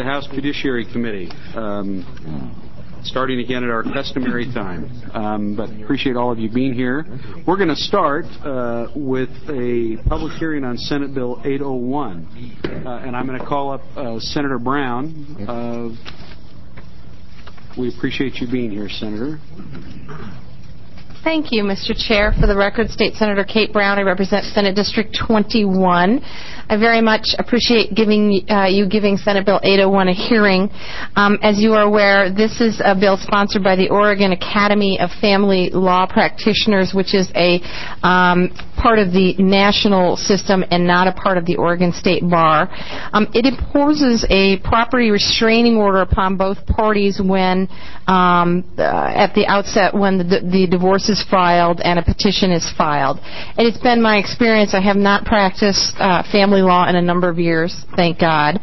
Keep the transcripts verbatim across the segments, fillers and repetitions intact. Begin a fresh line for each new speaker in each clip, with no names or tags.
House Judiciary Committee, um, starting again at our customary time. Um, but appreciate all of you being here. We're going to start uh, with a public hearing on Senate Bill eight oh one. Uh, and I'm going to call up uh, Senator Brown. Uh, we appreciate you being here, Senator.
Thank you, Mister Chair. For the record, State Senator Kate Brown. I represent Senate District twenty-one. I very much appreciate giving uh, you giving Senate Bill eight oh one a hearing. Um, as you are aware, this is a bill sponsored by the Oregon Academy of Family Law Practitioners, which is a um, part of the national system and not a part of the Oregon State Bar. Um, it imposes a property restraining order upon both parties when, um, uh, at the outset, when the, the divorce is filed and a petition is filed. And it's been my experience. I have not practiced uh, family law in a number of years, thank God.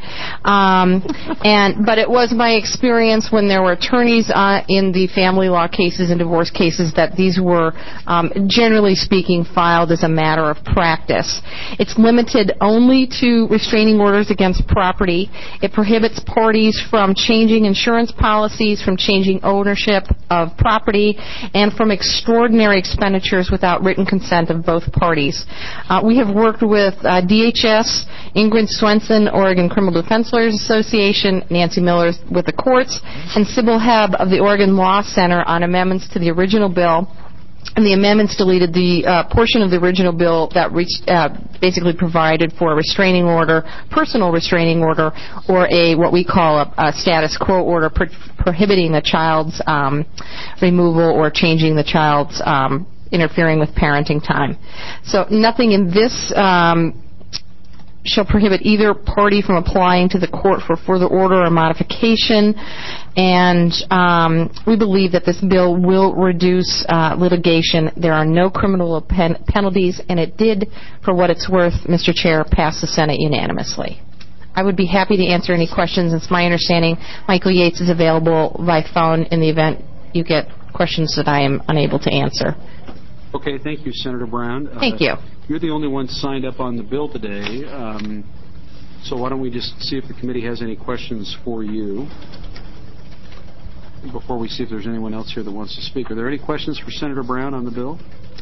Um, and but it was my experience when there were attorneys uh, in the family law cases and divorce cases that these were, um, generally speaking, filed as a matter of practice. It's limited only to restraining orders against property. It prohibits parties from changing insurance policies, from changing ownership of property, and from extraordinary expenditures without written consent of both parties. Uh, we have worked with uh, D H S, Ingrid Swenson, Oregon Criminal Defense Lawyers Association, Nancy Miller with the courts, and Sybil Hebb of the Oregon Law Center on amendments to the original bill. And the amendments deleted the uh, portion of the original bill that reached, uh, basically provided for a restraining order, personal restraining order, or a what we call a, a status quo order pro- prohibiting the child's um, removal or changing the child's um, interfering with parenting time. So nothing in this um, shall prohibit either party from applying to the court for further order or modification, and um, we believe that this bill will reduce uh, litigation. There are no criminal pen- penalties, and it did, for what it's worth, Mister Chair, pass the Senate unanimously. I would be happy to answer any questions. It's my understanding Michael Yates is available by phone in the event you get questions that I am unable to answer.
Okay, thank you, Senator Brown.
Thank
uh,
you.
You're the only one signed up on the bill today, um, so why don't we just see if the committee has any questions for you before we see if there's anyone else here that wants to speak. Are there any questions for Senator Brown on the bill?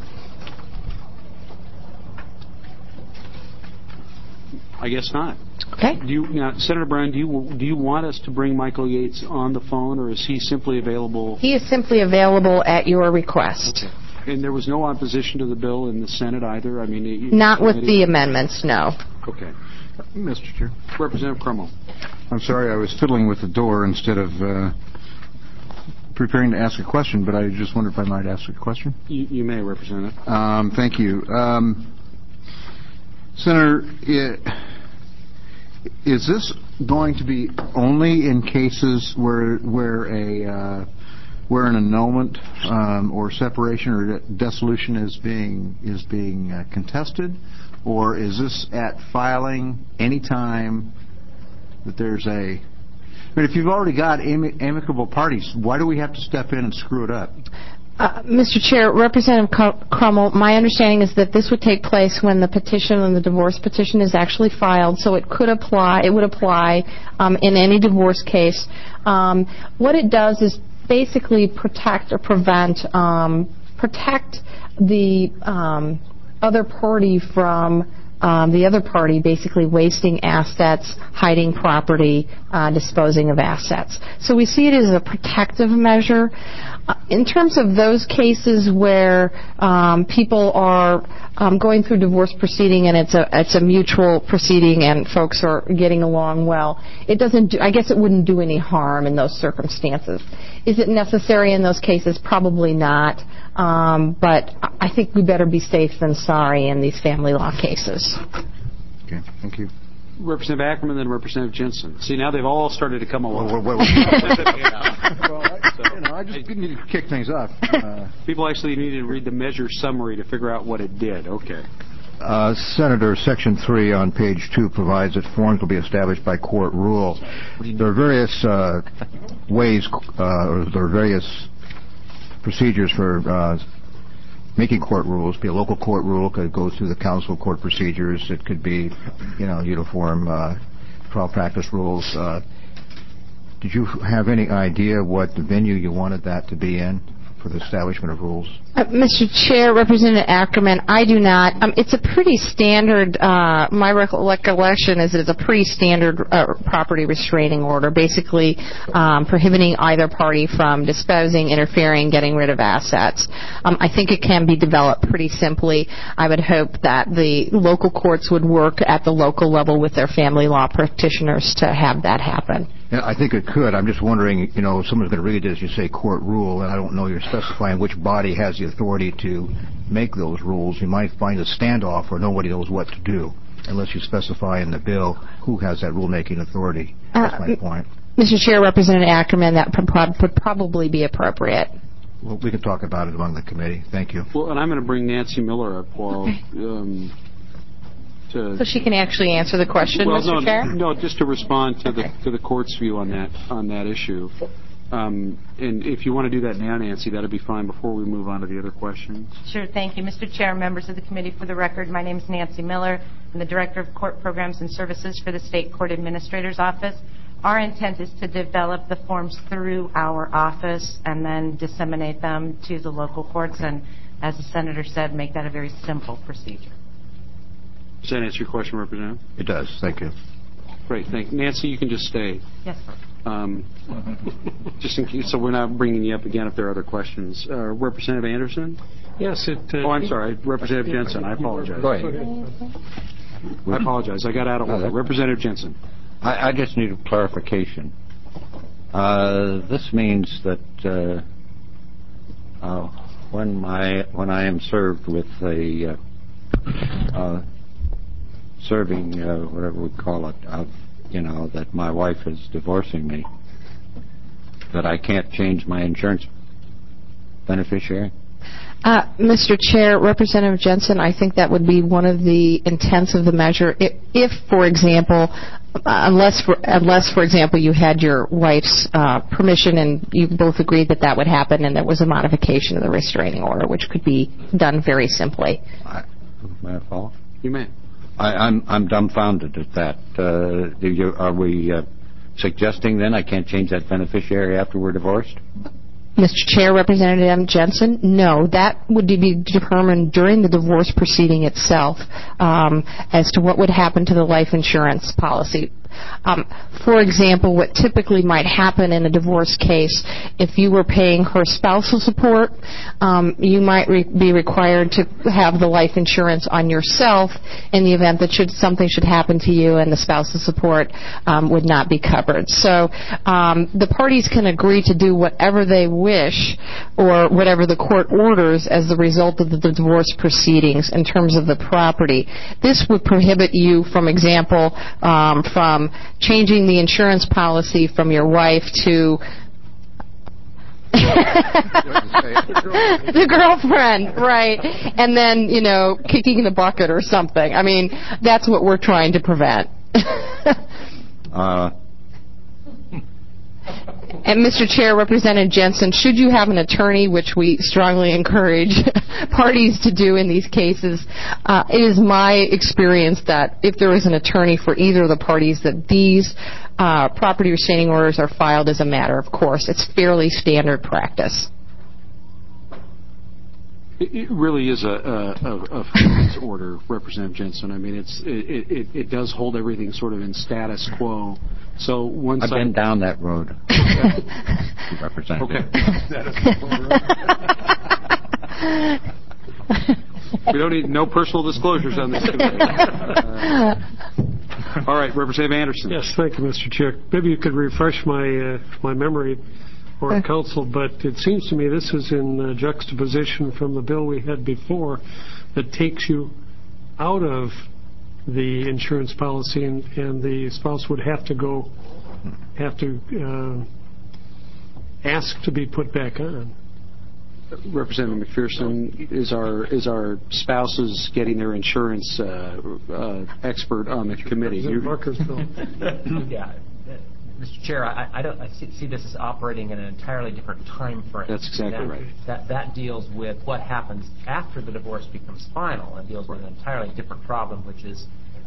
I guess not.
Okay.
Do you, now, Senator Brown, do you do you want us to bring Michael Yates on the phone, or is he simply available?
He is simply available at your request.
Okay. And there was no opposition to the bill in the Senate either? I mean, it,
Not with it, the amendments, no.
Okay.
Mister Chair.
Representative Crummell.
I'm sorry, I was fiddling with the door instead of uh, preparing to ask a question, but I just wondered if I might ask a question.
You, you may, Representative.
Um, thank you. Um, Senator, it, is this going to be only in cases where where a uh, where an annulment um, or separation or dissolution is being is being uh, contested, or is this at filing any time that there's a? I mean, if you've already got ami- amicable parties, why do we have to step in and screw it up?
Uh, Mister Chair, Representative Crummell, my understanding is that this would take place when the petition and the divorce petition is actually filed, so it could apply. It would apply um, in any divorce case. Um, what it does is basically protect or prevent, um, protect the um, other party from um, the other party basically wasting assets, hiding property, uh, disposing of assets. So we see it as a protective measure. Uh, in terms of those cases where um, people are um, going through divorce proceeding and it's a it's a mutual proceeding and folks are getting along well, it doesn't do, I guess it wouldn't do any harm in those circumstances. Is it necessary in those cases? Probably not. Um, but I think we better be safe than sorry in these family law cases.
Okay, thank you.
Representative Ackerman, then Representative Jensen. See, now they've all started to come along.
Well, well, well, well I, you know, I just need to kick things off. Uh,
People actually need to read the measure summary to figure out what it did. Okay.
Uh, Senator, Section three on page two provides that forms will be established by court rule. There are various uh, ways, uh, or there are various procedures for uh, making court rules. Be a local court rule, could go through the council court procedures. It could be, you know, uniform uh, trial practice rules. Uh, did you have any idea what the venue you wanted that to be in for the establishment of rules?
Uh, Mister Chair, Representative Ackerman, I do not. Um, it's a pretty standard, uh, my recollection is it's a pretty standard uh, property restraining order, basically um, prohibiting either party from disposing, interfering, getting rid of assets. Um, I think it can be developed pretty simply. I would hope that the local courts would work at the local level with their family law practitioners to have that happen.
Yeah, I think it could. I'm just wondering, you know, if someone's going to read it as you say court rule, and I don't know you're specifying which body has the authority to make those rules. You might find a standoff where nobody knows what to do unless you specify in the bill who has that rulemaking authority. That's my uh, point.
Mister Chair, Representative Ackerman, that would probably be appropriate.
Well, we can talk about it among the committee. Thank you.
Well, and I'm going to bring Nancy Miller up while... Okay. Um, To,
so she can actually answer the question,
well,
Mister
no,
Chair?
No, just to respond to
okay.
the to the court's view on that on that issue. Um, and if you want to do that now, Nancy, that'd be fine before we move on to the other questions.
Sure, thank you. Mister Chair, members of the committee, for the record, my name is Nancy Miller. I'm the Director of Court Programs and Services for the State Court Administrator's Office. Our intent is to develop the forms through our office and then disseminate them to the local courts and, as the Senator said, make that a very simple procedure.
Does that answer your question, Representative?
It does. Thank you.
Great. Thank you. Nancy, you can just stay.
Yes, sir.
Um, just in case, so we're not bringing you up again if there are other questions. Uh, Representative Anderson?
Yes. It, uh,
oh, I'm sorry. Representative Jensen. I apologize.
Go ahead.
I apologize. I got out of order. No, Representative Jensen.
I, I just need a clarification. Uh, this means that uh, uh, when my when I am served with a uh, uh, serving, uh, whatever we call it, of, you know, that my wife is divorcing me, that I can't change my insurance beneficiary?
Uh, Mister Chair, Representative Jensen, I think that would be one of the intents of the measure. If, if for example, uh, unless, for, unless, for example, you had your wife's uh, permission and you both agreed that that would happen and there was a modification of the restraining order, which could be done very simply.
I, may I follow?
You may.
I, I'm I'm dumbfounded at that. Uh, do you, are we uh, suggesting then I can't change that beneficiary after we're divorced?
Mister Chair, Representative Jensen, no, that would be determined during the divorce proceeding itself um, as to what would happen to the life insurance policy. Um, for example, what typically might happen in a divorce case, if you were paying her spousal support, um, you might re- be required to have the life insurance on yourself in the event that should, something should happen to you and the spousal support um, would not be covered. So um, the parties can agree to do whatever they wish or whatever the court orders as the result of the divorce proceedings in terms of the property. This would prohibit you, for example, um, from changing the insurance policy from your wife to the girlfriend, right, and then, you know, kicking the bucket or something. I mean, that's what we're trying to prevent.
uh.
And Mister Chair, Representative Jensen, should you have an attorney, which we strongly encourage parties to do in these cases, uh, it is my experience that if there is an attorney for either of the parties, that these uh, property restraining orders are filed as a matter of course. It's fairly standard practice.
It really is a, a, a, a finance order, Representative Jensen. I mean, it's it, it, it does hold everything sort of in status quo. So once
I've
I,
been down that road, Representative.
Okay. We don't need no personal disclosures on this committee. Uh, all right, Representative Anderson.
Yes, thank you, Mister Chair. Maybe you could refresh my uh, my memory. Or council, but it seems to me this is in uh, juxtaposition from the bill we had before that takes you out of the insurance policy, and, and the spouse would have to go, have to uh, ask to be put back on.
Representative McPherson, is our is our spouses getting their insurance uh, uh, expert on the committee?
Yeah. Mister Chair, I, I don't I see, see this as operating in an entirely different time frame.
That's exactly
that,
right.
That that deals with what happens after the divorce becomes final and deals with an entirely different problem, which is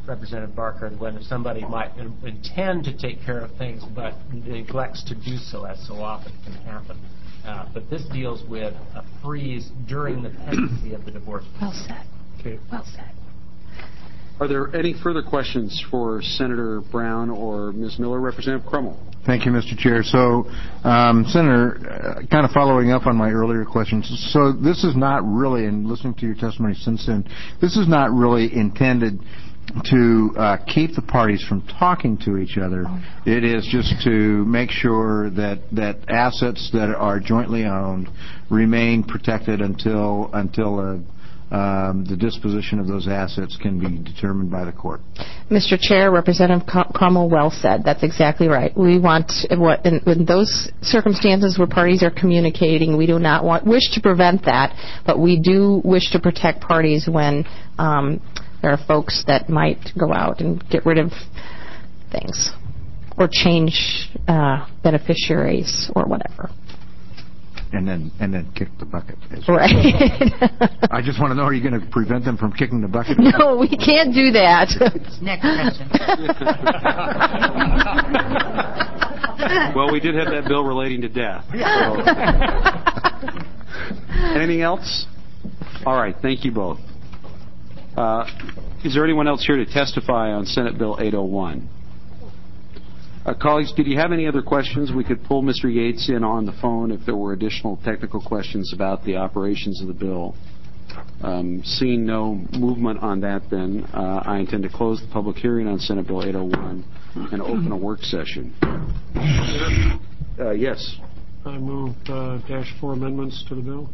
Representative Barker, when somebody might intend to take care of things but neglects to do so, as so often can happen. Uh, but this deals with a freeze during the pendency of the divorce.
Well said.
Okay.
Well said.
Are there any further questions for Senator Brown or Miz Miller? Representative Crummell.
Thank you, Mister Chair. So, um, Senator, uh, kind of following up on my earlier questions, so this is not really, and listening to your testimony since then, this is not really intended to uh, keep the parties from talking to each other. It is just to make sure that, that assets that are jointly owned remain protected until until uh, um, the disposition of those assets can be determined by the court.
Mister Chair, Representative Crummell, well said. That's exactly right. We want, what, in, in those circumstances where parties are communicating, we do not want, wish to prevent that, but we do wish to protect parties when um, there are folks that might go out and get rid of things or change uh, beneficiaries or whatever.
And then and then kick the bucket.
Right.
I just want to know, are you going to prevent them from kicking the bucket?
No, we can't do that.
Next question.
Well, we did have that bill relating to death. So. Anything else? All right. Thank you both. Uh, is there anyone else here to testify on Senate Bill eight oh one? Uh, colleagues, did you have any other questions? We could pull Mister Yates in on the phone if there were additional technical questions about the operations of the bill. Um, seeing no movement on that, then, uh, I intend to close the public hearing on Senate Bill eight oh one and open a work session. Uh, yes?
I move uh, dash four amendments to the bill.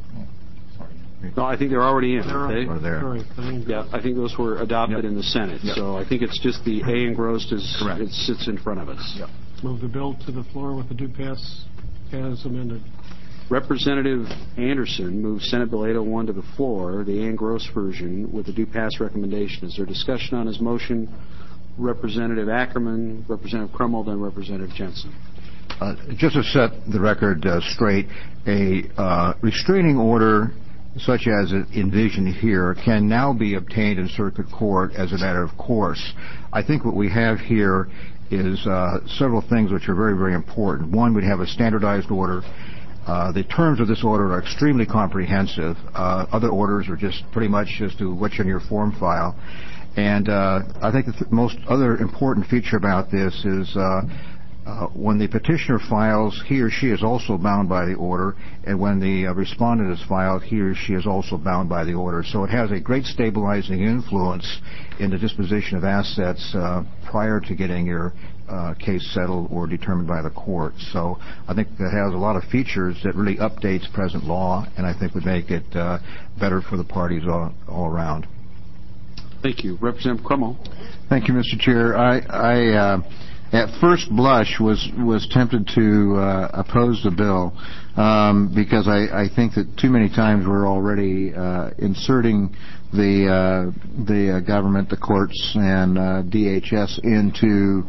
No, I think they're already in.
They're
Okay?
on.
there.
Sorry, I mean,
Yeah, I think those were adopted
Yep.
in the Senate.
Yep.
So I think it's just the A engrossed is
Correct.
it sits in front of us.
Yep.
Move the bill to the floor with the due pass as amended.
Representative Anderson moves Senate Bill eight oh one to the floor, the A engrossed version, with the due pass recommendation. Is there discussion on his motion? Representative Ackerman, Representative Crummell, then Representative Jensen.
Uh, just to set the record uh, straight, a uh, restraining order such as envisioned here can now be obtained in circuit court as a matter of course. I think what we have here is uh, several things which are very, very important. One, we'd have a standardized order. Uh, the terms of this order are extremely comprehensive. Uh, other orders are just pretty much as to what's in your form file. And uh, I think the th- most other important feature about this is uh, Uh, when the petitioner files, he or she is also bound by the order, and when the uh, respondent is filed, he or she is also bound by the order. So it has a great stabilizing influence in the disposition of assets uh, prior to getting your uh, case settled or determined by the court. So I think that has a lot of features that really updates present law, and I think would make it uh, better for the parties all, all around.
Thank you. Representative Crummell.
Thank you, Mister Chair. I, I uh, at first blush was was tempted to uh, oppose the bill um, because I, I think that too many times we're already uh, inserting the uh, the uh, government, the courts, and uh, D H S into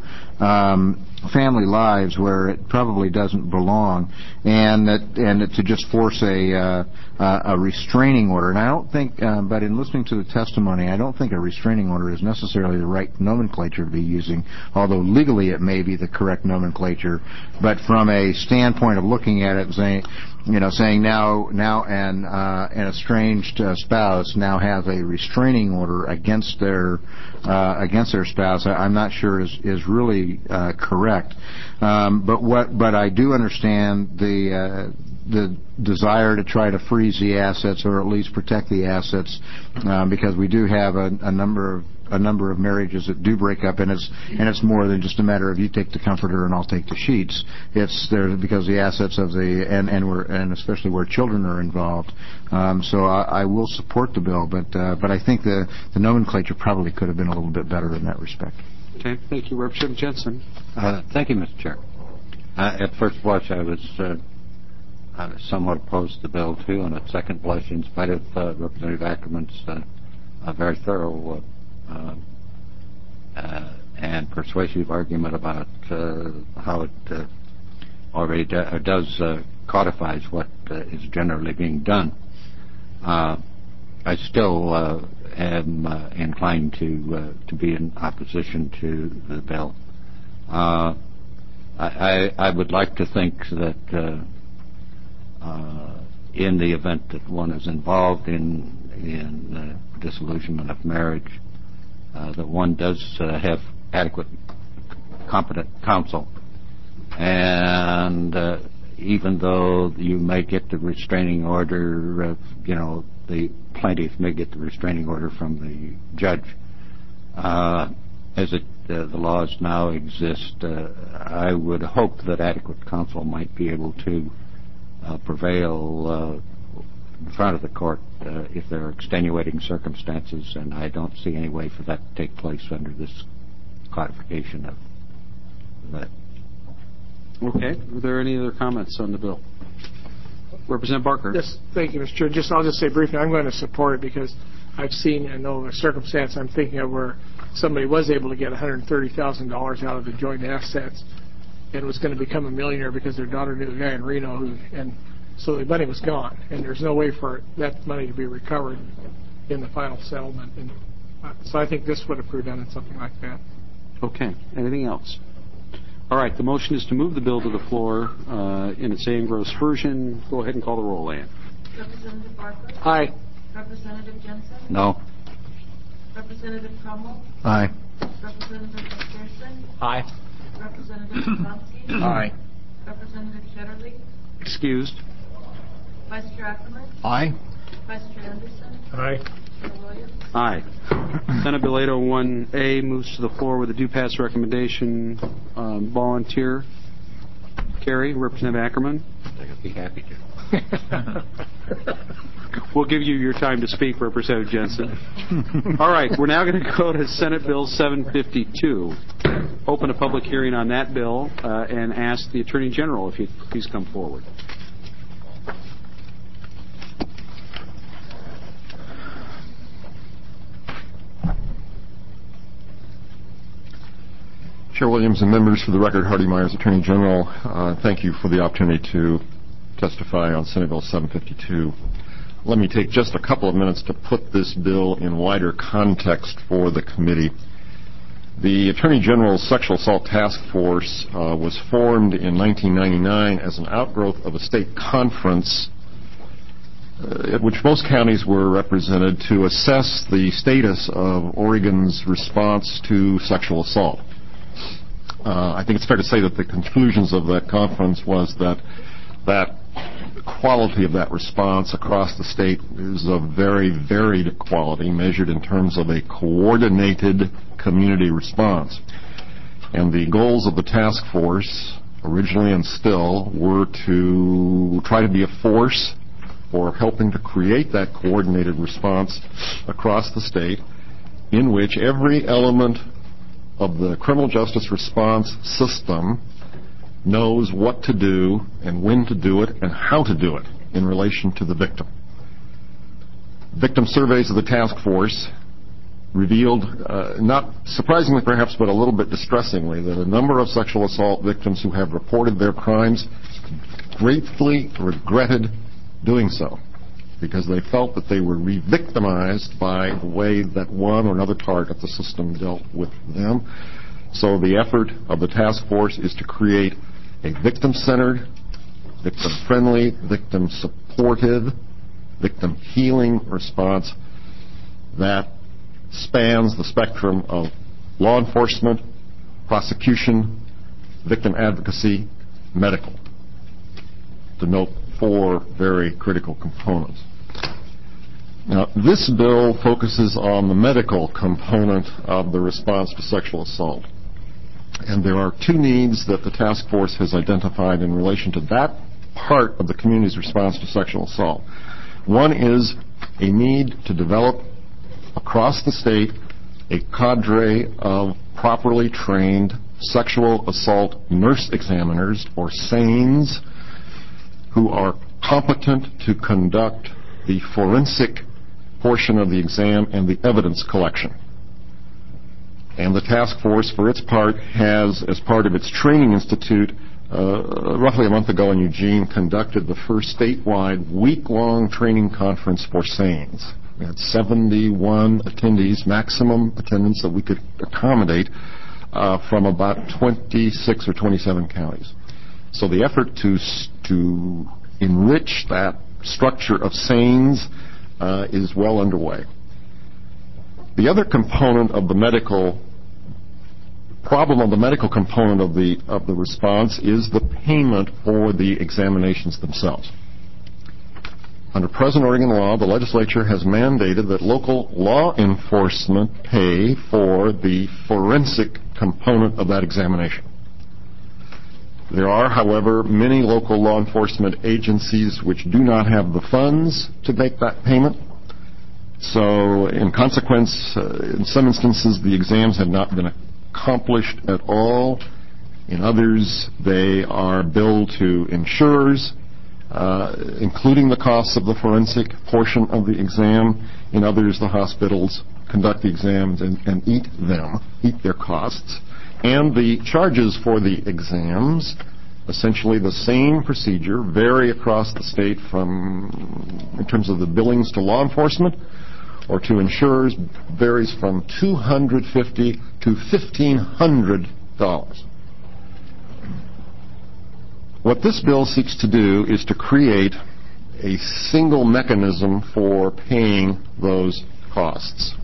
um, family lives where it probably doesn't belong, and that and that to just force a uh, a restraining order. And I don't think, uh, but in listening to the testimony, I don't think a restraining order is necessarily the right nomenclature to be using, although legally it may be the correct nomenclature. But from a standpoint of looking at it, saying, you know, saying now now an uh, an estranged uh, spouse now has a restraining order against their uh, against their spouse, I, I'm not sure is is really uh, correct. Um, but what but I do understand the uh, the desire to try to freeze the assets or at least protect the assets, um, because we do have a, a number of a number of marriages that do break up, and it's and it's more than just a matter of you take the comforter and I'll take the sheets. It's there because the assets of the and and we're and especially where children are involved. Um, so I, I will support the bill, but uh, but I think the the nomenclature probably could have been a little bit better in that respect.
Okay, thank you, Representative Jensen.
Uh, thank you, Mister Chair. Uh, at first blush, I was uh, I was somewhat opposed to the bill too, and at second blush, in spite of uh, Representative Ackerman's uh, a very thorough uh, Uh, uh, and persuasive argument about uh, how it uh, already do, uh, does uh, codifies what uh, is generally being done. Uh, I still uh, am uh, inclined to uh, to be in opposition to the bill. Uh, I, I, I would like to think that uh, uh, in the event that one is involved in in uh, disillusionment of marriage, uh, that one does uh, have adequate, competent counsel, and uh, even though you may get the restraining order, uh, you know, the plaintiff may get the restraining order from the judge. Uh, as it, uh, the laws now exist, uh, I would hope that adequate counsel might be able to uh, prevail uh, in front of the court uh, if there are extenuating circumstances, and I don't see any way for that to take place under this codification of that.
Okay. Are there any other comments on the bill? Representative Barker.
Yes, thank you, Mister Chair. Just I'll just say briefly, I'm going to support it because I've seen and know a circumstance I'm thinking of where somebody was able to get one hundred thirty thousand dollars out of the joint assets and was going to become a millionaire because their daughter knew a guy in Reno, who, and so the money was gone, and there's no way for that money to be recovered in the final settlement. And so I think this would have prevented something like that.
Okay. Anything else? All right. The motion is to move the bill to the floor uh, in its engrossed version. Go ahead and call the roll, Ann.
Representative Barker?
Aye.
Representative Jensen?
No.
Representative Crummell?
Aye.
Representative McPherson?
Aye.
Representative Tomsky?
Aye.
Representative Shetterly?
Excused.
Vice Chair Ackerman?
Aye.
Vice Chair Anderson?
Aye.
Chair Williams?
Aye. Senate Bill eight oh one A moves to the floor with a do-pass recommendation. Um, volunteer. Carrie, Representative Ackerman.
I'd be happy to.
We'll give you your time to speak, Representative Jensen. All right, we're now going to go to Senate Bill seven fifty-two. Open a public hearing on that bill uh, and ask the Attorney General if he'd please come forward.
Chair Williams and members, for the record, Hardy Myers, Attorney General, uh, thank you for the opportunity to testify on Senate Bill seven fifty-two. Let me take just a couple of minutes to put this bill in wider context for the committee. The Attorney General's Sexual Assault Task Force uh, was formed in nineteen ninety-nine as an outgrowth of a state conference uh, at which most counties were represented to assess the status of Oregon's response to sexual assault. Uh, I think it's fair to say that the conclusions of that conference was that that quality of that response across the state is of very varied quality, measured in terms of a coordinated community response. And the goals of the task force, originally and still, were to try to be a force for helping to create that coordinated response across the state, in which every element of the criminal justice response system knows what to do and when to do it and how to do it in relation to the victim. Victim surveys of the task force revealed, uh, not surprisingly perhaps, but a little bit distressingly, that a number of sexual assault victims who have reported their crimes gratefully regretted doing so, because they felt that they were re-victimized by the way that one or another part of the system dealt with them. So the effort of the task force is to create a victim-centered, victim-friendly, victim-supportive, victim-healing response that spans the spectrum of law enforcement, prosecution, victim advocacy, medical, to note four very critical components. Now, this bill focuses on the medical component of the response to sexual assault. And there are two needs that the task force has identified in relation to that part of the community's response to sexual assault. One is a need to develop across the state a cadre of properly trained sexual assault nurse examiners, or SANES, who are competent to conduct the forensic portion of the exam and the evidence collection. And the task force, for its part, has, as part of its training institute, uh, roughly a month ago in Eugene, conducted the first statewide week-long training conference for SANES. We had seventy-one attendees, maximum attendance that we could accommodate uh, from about twenty-six or twenty-seven counties. So the effort to to enrich that structure of S A N S uh, is well underway. The other component of the medical problem of the medical component of the of the response is the payment for the examinations themselves. Under present Oregon law, the legislature has mandated that local law enforcement pay for the forensic component of that examination. There are, however, many local law enforcement agencies which do not have the funds to make that payment. So, in consequence, uh, in some instances, the exams have not been accomplished at all. In others, they are billed to insurers, uh, including the costs of the forensic portion of the exam. In others, the hospitals conduct the exams and, and eat them, eat their costs. And the charges for the exams, essentially the same procedure, vary across the state from, in terms of the billings to law enforcement or to insurers, varies from two hundred fifty dollars to fifteen hundred dollars. What this bill seeks to do is to create a single mechanism for paying those costs.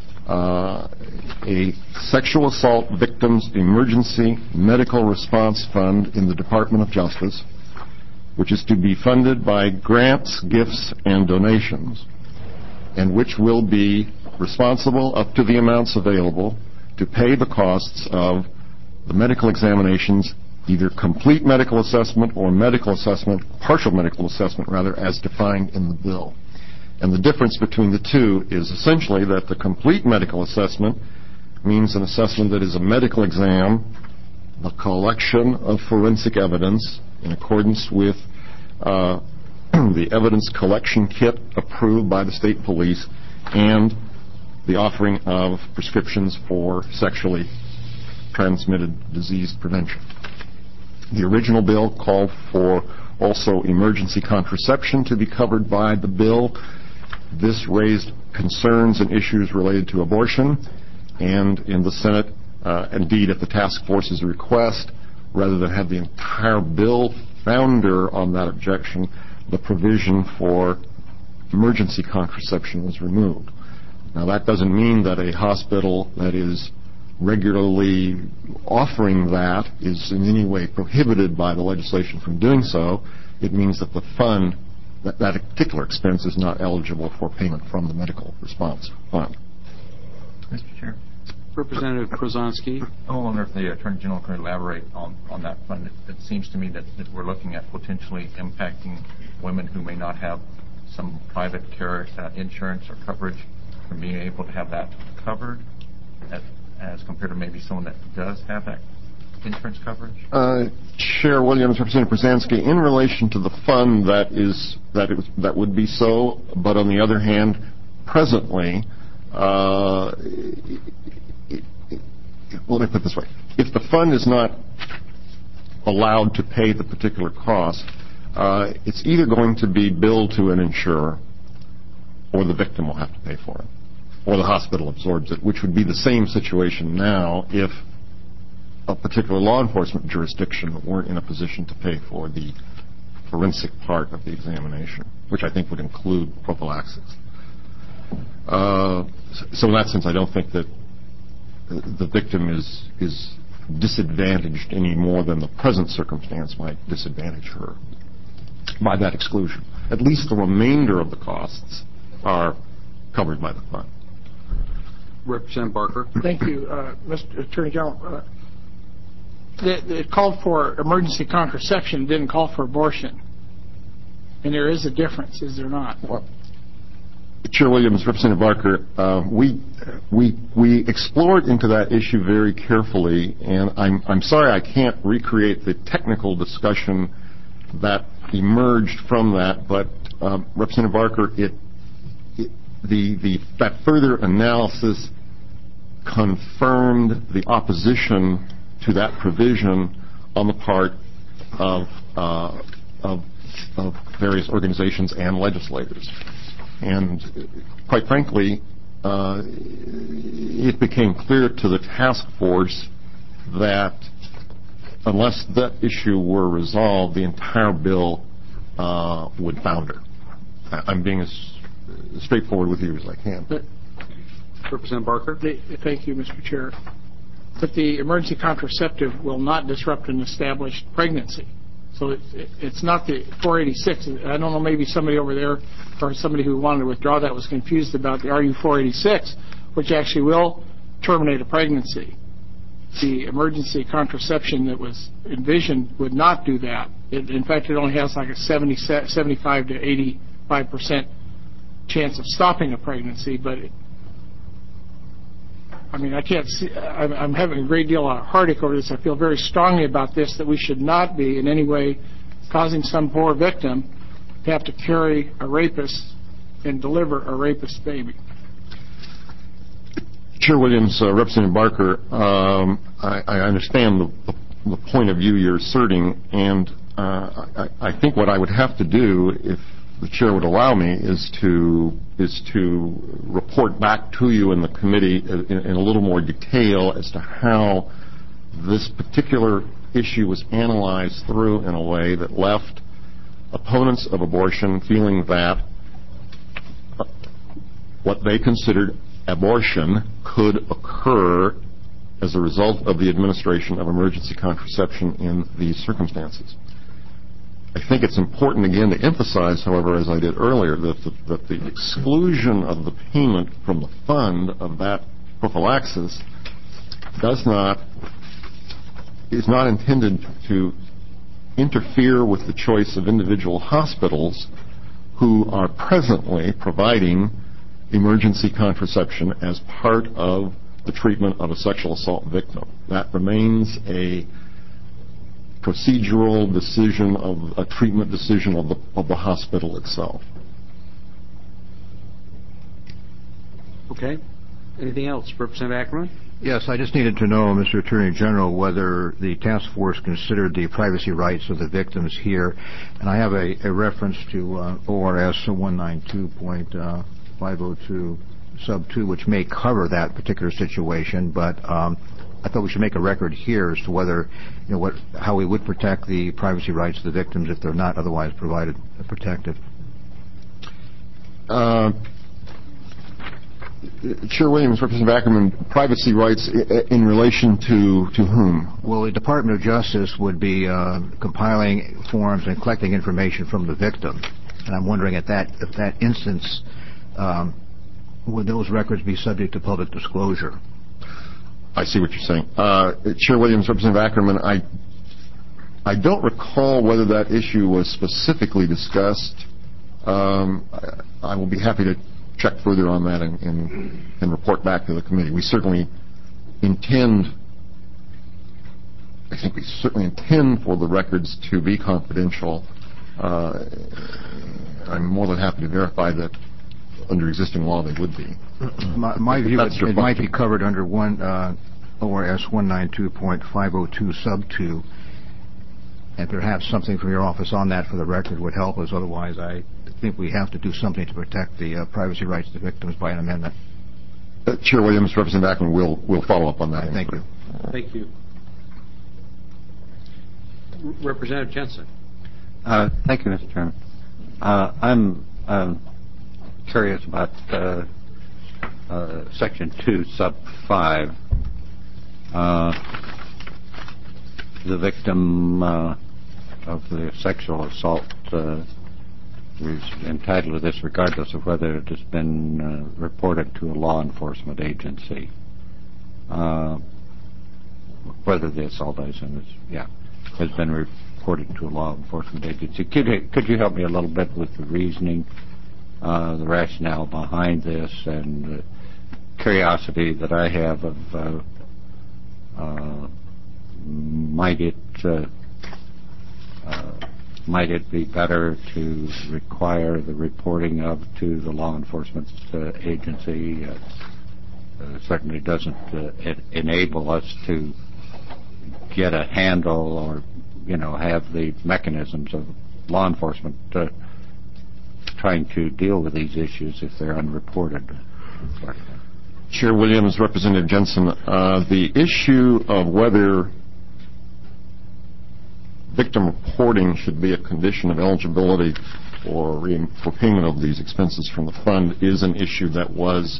Uh, a sexual assault victims emergency medical response fund in the Department of Justice, which is to be funded by grants, gifts, and donations, and which will be responsible up to the amounts available to pay the costs of the medical examinations, either complete medical assessment or medical assessment, partial medical assessment rather, as defined in the bill. And the difference between the two is essentially that the complete medical assessment means an assessment that is a medical exam, the collection of forensic evidence in accordance with uh, the evidence collection kit approved by the state police, and the offering of prescriptions for sexually transmitted disease prevention. The original bill called for also emergency contraception to be covered by the bill. This raised concerns and issues related to abortion, and in the Senate, uh, indeed at the task force's request, rather than have the entire bill founder on that objection, the provision for emergency contraception was removed. Now, that doesn't mean that a hospital that is regularly offering that is in any way prohibited by the legislation from doing so. It means that the fund, that, that particular expense, is not eligible for payment from the medical response fund.
Mister Chair.
Representative Krasonsky.
I wonder if the Attorney General can elaborate on, on that fund. It, it seems to me that, that we're looking at potentially impacting women who may not have some private care uh, insurance or coverage from being able to have that covered as, as compared to maybe someone that does have that insurance coverage?
Uh, Chair Williams, Representative Krasonsky, in relation to the fund, that is that it, that would be so, but on the other hand, presently, uh, it, it, well, let me put it this way. If the fund is not allowed to pay the particular cost, uh, it's either going to be billed to an insurer or the victim will have to pay for it, or the hospital absorbs it, which would be the same situation now if a particular law enforcement jurisdiction weren't in a position to pay for the forensic part of the examination, which I think would include prophylaxis. Uh, so in that sense, I don't think that the victim is is disadvantaged any more than the present circumstance might disadvantage her by that exclusion. At least the remainder of the costs are covered by the fund.
Representative Barker.
Thank you, uh, Mister Attorney General. Uh, it, it called for emergency contraception, didn't call for abortion. And there is a difference, is there not?
Well, Chair Williams, Representative Barker, uh, we we we explored into that issue very carefully, and I'm I'm sorry I can't recreate the technical discussion that emerged from that, but uh, Representative Barker, it, it the the that further analysis confirmed the opposition to that provision on the part of uh, of of various organizations and legislators. And quite frankly, uh, it became clear to the task force that unless that issue were resolved, the entire bill uh, would founder. I'm being as straightforward with you as I can.
But,
Representative Barker?
Thank you, Mister Chair. But the emergency contraceptive will not disrupt an established pregnancy. So it's, it's not the four eighty-six. I don't know, maybe somebody over there or somebody who wanted to withdraw that was confused about the R U four eighty-six, which actually will terminate a pregnancy. The emergency contraception that was envisioned would not do that. It, in fact, it only has like a seventy, seventy-five to eighty-five percent chance of stopping a pregnancy, but it, I mean, I can't see, I'm, I'm having a great deal of heartache over this. I feel very strongly about this, that we should not be in any way causing some poor victim to have to carry a rapist and deliver a rapist baby.
Chair Williams, uh, Representative Barker, um, I, I understand the, the, the point of view you're asserting, and uh, I, I think what I would have to do, if the chair would allow me, is to is to report back to you in the committee in, in a little more detail as to how this particular issue was analyzed through in a way that left opponents of abortion feeling that what they considered abortion could occur as a result of the administration of emergency contraception in these circumstances. I think it's important, again, to emphasize, however, as I did earlier, that the, that the exclusion of the payment from the fund of that prophylaxis does not, is not intended to interfere with the choice of individual hospitals who are presently providing emergency contraception as part of the treatment of a sexual assault victim. That remains a procedural decision, of a treatment decision of the, of the hospital itself.
Okay. Anything else? Representative Ackerman?
Yes, I just needed to know, Mister Attorney General, whether the task force considered the privacy rights of the victims here. And I have a, a reference to uh, O R S one ninety-two point five oh two sub two, which may cover that particular situation, but um, I thought we should make a record here as to whether, you know, what, how we would protect the privacy rights of the victims if they're not otherwise provided protected.
Uh, Chair Williams, Representative Ackerman, privacy rights in relation to to whom?
Well, the Department of Justice would be uh, compiling forms and collecting information from the victim, and I'm wondering at that at that instance, um, would those records be subject to public disclosure?
I see what you're saying. Uh, Chair Williams, Representative Ackerman, I I don't recall whether that issue was specifically discussed. Um, I, I will be happy to check further on that and, and, and report back to the committee. We certainly intend, I think we certainly intend for the records to be confidential. Uh, I'm more than happy to verify that under existing law they would be.
My, my view, it, it might be covered under one uh, O R S one ninety-two point five oh two sub two, and perhaps something from your office on that for the record would help us. Otherwise, I think we have to do something to protect the uh, privacy rights of the victims by an amendment.
Uh, Chair Williams, Representative Ackerman, we'll, we'll follow up on that.
Thank you.
Thank you. Representative Jensen.
Uh, thank you, Mister Chairman. Uh, I'm um, curious about uh, uh, Section two, Sub five. Uh, the victim uh, of the sexual assault uh, is entitled to this regardless of whether it has been uh, reported to a law enforcement agency. Uh, whether the assault is, yeah, has been reported to a law enforcement agency. Could you, could you help me a little bit with the reasoning, uh, the rationale behind this, and the curiosity that I have of uh, uh, might it uh, uh, might it be better to require the reporting of to the law enforcement uh, agency? Uh, uh, certainly doesn't uh, it enable us to get a handle or, you know, have the mechanisms of law enforcement uh, trying to deal with these issues if they're unreported.
Chair Williams, Representative Jensen, uh, the issue of whether victim reporting should be a condition of eligibility for, re- for payment of these expenses from the fund is an issue that was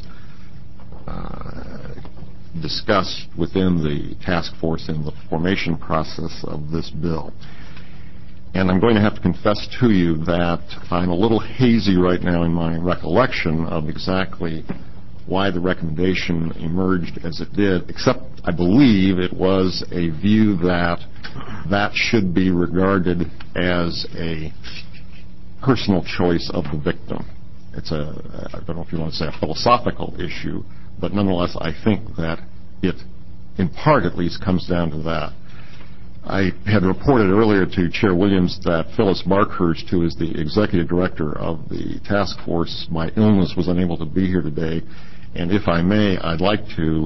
uh, discussed within the task force in the formation process of this bill. And I'm going to have to confess to you that I'm a little hazy right now in my recollection of exactly why the recommendation emerged as it did, except I believe it was a view that that should be regarded as a personal choice of the victim. It's a, I don't know if you want to say a philosophical issue, but nonetheless I think that it, in part at least, comes down to that. I had reported earlier to Chair Williams that Phyllis Barkhurst, who is the executive director of the task force, my illness was unable to be here today, and if I may, I'd like to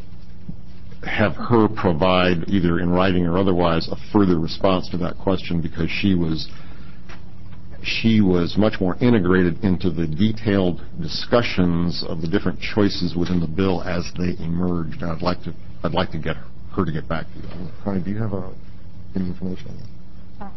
have her provide, either in writing or otherwise, a further response to that question, because she was she was much more integrated into the detailed discussions of the different choices within the bill as they emerged. And I'd like to I'd like to get her. her to get back to you. Connie, do you have uh, any information on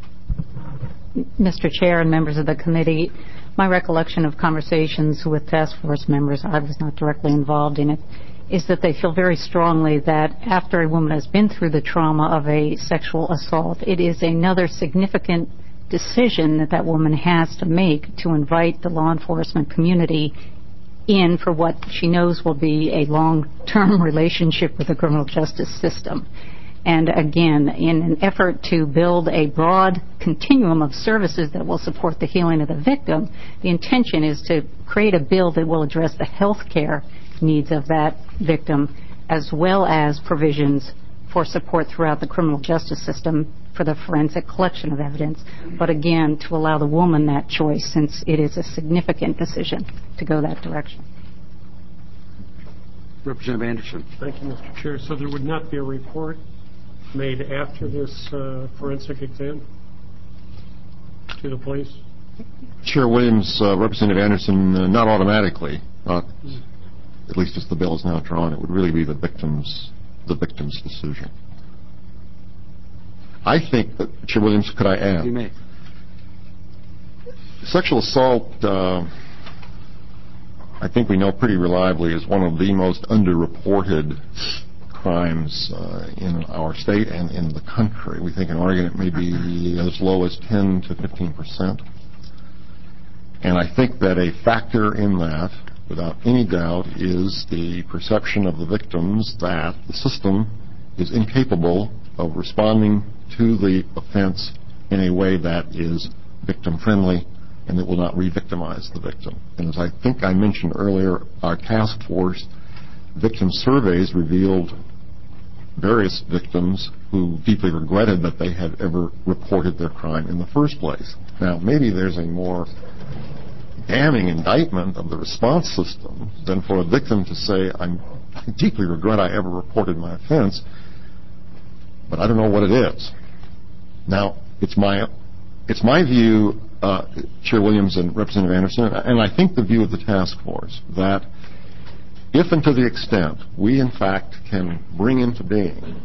that?
Mister Chair and members of the committee, my recollection of conversations with task force members, I was not directly involved in it, is that they feel very strongly that after a woman has been through the trauma of a sexual assault, it is another significant decision that that woman has to make to invite the law enforcement community in for what she knows will be a long-term relationship with the criminal justice system. And again, in an effort to build a broad continuum of services that will support the healing of the victim, the intention is to create a bill that will address the health care needs of that victim, as well as provisions for support throughout the criminal justice system for the forensic collection of evidence, but again, to allow the woman that choice, since it is a significant decision to go that direction.
Representative Anderson.
Thank you, Mister Chair. So there would not be a report made after this uh, forensic exam to the police?
Chair Williams, uh, Representative Anderson, uh, not automatically, not, at least as the bill is now drawn. It would really be the victim's the victim's decision. I think that, Chair Williams, could I add?
You may.
Sexual assault, uh, I think we know pretty reliably, is one of the most underreported crimes uh, in our state and in the country. We think in Oregon it may be as low as ten to fifteen percent. And I think that a factor in that, without any doubt, is the perception of the victims that the system is incapable of responding to the offense in a way that is victim-friendly and that will not re-victimize the victim. And as I think I mentioned earlier, our task force victim surveys revealed various victims who deeply regretted that they had ever reported their crime in the first place. Now, maybe there's a more damning indictment of the response system than for a victim to say, I'm, I deeply regret I ever reported my offense, but I don't know what it is. Now, it's my it's my view, uh, Chair Williams and Representative Anderson, and I think the view of the task force, that if and to the extent we in fact can bring into being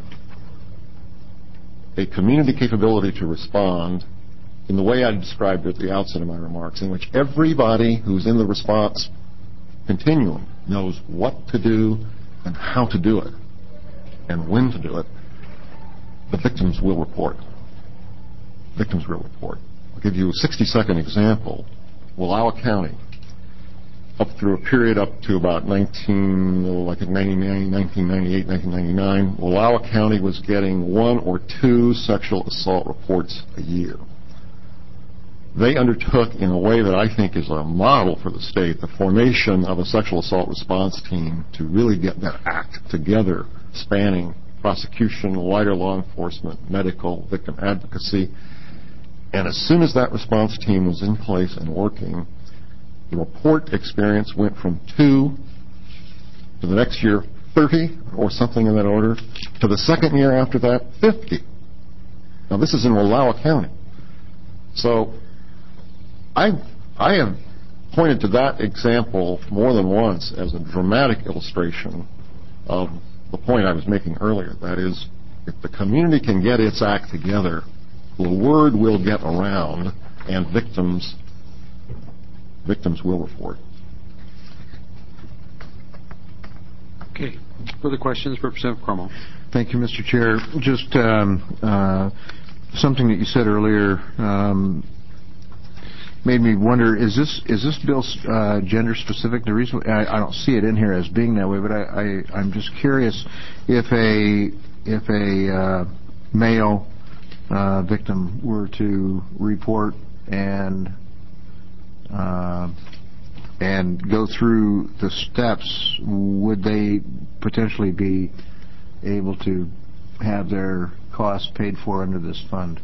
a community capability to respond in the way I described it at the outset of my remarks, in which everybody who's in the response continuum knows what to do and how to do it and when to do it, the victims will report. Victims will report. I'll give you a sixty-second example. Wallowa County, up through a period up to about nineteen, oh, I think ninety-nine, nineteen ninety-eight, nineteen ninety-nine, Wallowa County was getting one or two sexual assault reports a year. They undertook, in a way that I think is a model for the state, the formation of a sexual assault response team to really get that act together, spanning prosecution, wider law enforcement, medical, victim advocacy. And as soon as that response team was in place and working, the report experience went from two to the next year thirty or something in that order, to the second year after that fifty. Now this is in Wallowa County. So I I have pointed to that example more than once as a dramatic illustration of the point I was making earlier. That is, if the community can get its act together, the word will get around, and victims victims will report.
Okay. Further questions, Representative Crummell?
Thank you, Mister Chair. Just um, uh, something that you said earlier um, made me wonder: is this is this bill uh, gender specific? The reason I, I don't see it in here as being that way, but I, I I'm just curious if a if a uh, male uh, victim were to report and uh, and go through the steps, would they potentially be able to have their costs paid for under this fund?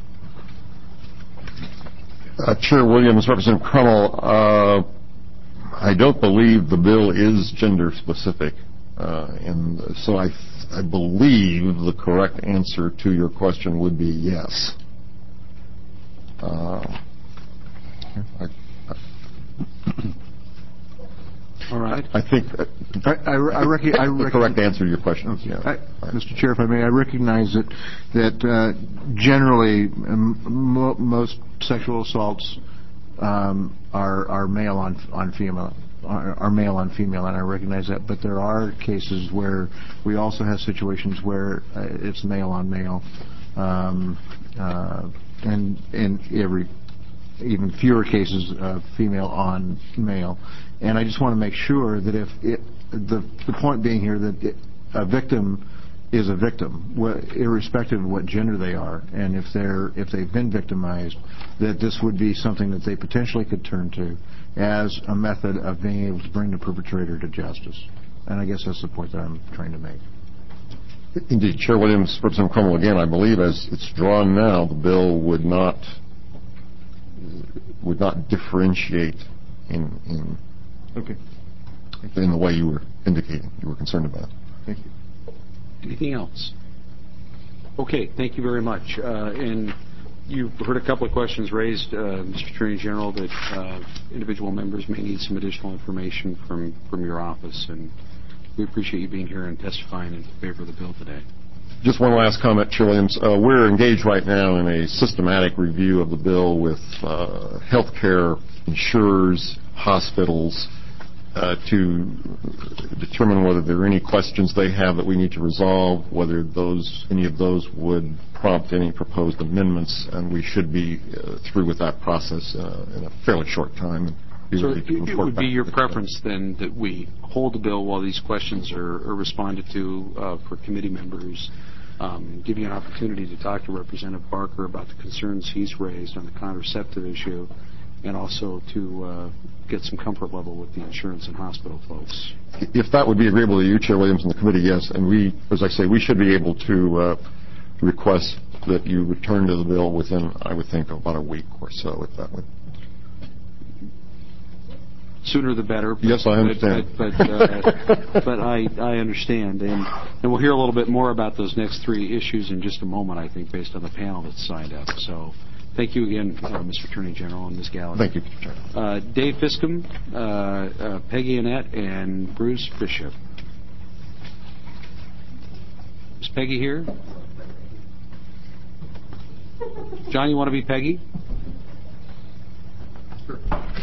Uh, Chair Williams, Representative Crummell, uh, I don't believe the bill is gender specific, uh, and so I, I believe the correct answer to your question would be yes. Uh, I, I,
All right.
I think uh,
I, I, I, rec- I
the
rec-
correct answer to your question.
Okay.
Yeah.
I, Mister Chair, if I may, I recognize that that uh, generally um, mo- most sexual assaults um, are are male on on female are, are male on female, and I recognize that. But there are cases where we also have situations where uh, it's male on male, um, uh, and in every even fewer cases uh, female on male. And I just want to make sure that if it, the the point being here that it, a victim is a victim, wh- irrespective of what gender they are, and if they're if they've been victimized, that this would be something that they potentially could turn to as a method of being able to bring the perpetrator to justice. And I guess that's the point that I'm trying to make.
Indeed, Chair Williams, Representative Crummell, again, I believe as it's drawn now, the bill would not would not differentiate in in
okay
in the way you were indicating, you were concerned about.
Thank you.
Anything else? Okay, thank you very much. Uh, and you've heard a couple of questions raised, uh, Mister Attorney General, that uh, individual members may need some additional information from, from your office, and we appreciate you being here and testifying in favor of the bill today.
Just one last comment, Chair Williams. Uh, we're engaged right now in a systematic review of the bill with uh, healthcare insurers, hospitals, uh, to determine whether there are any questions they have that we need to resolve, whether those any of those would prompt any proposed amendments, and we should be uh, through with that process uh, in a fairly short time.
So it, it would be your preference then that we hold the bill while these questions are, are responded to uh, for committee members, um, give you an opportunity to talk to Representative Barker about the concerns he's raised on the contraceptive issue, and also to uh, get some comfort level with the insurance and hospital folks.
If that would be agreeable to you, Chair Williams, and the committee, yes. And we, as I say, we should be able to uh, request that you return to the bill within, I would think, about a week or so, if that would.
Sooner the better. But,
yes, I understand.
But, but, uh, but I, I understand. And, and we'll hear a little bit more about those next three issues in just a moment, I think, based on the panel that's signed up. So thank you again, uh, Mister Attorney General and Miz Gallagher.
Thank you, Mister Chairman.
Uh, Dave Fiscom, uh, uh, Peggy Annette, and Bruce Bishop. Is Peggy here? John, you want to be Peggy?
Sure.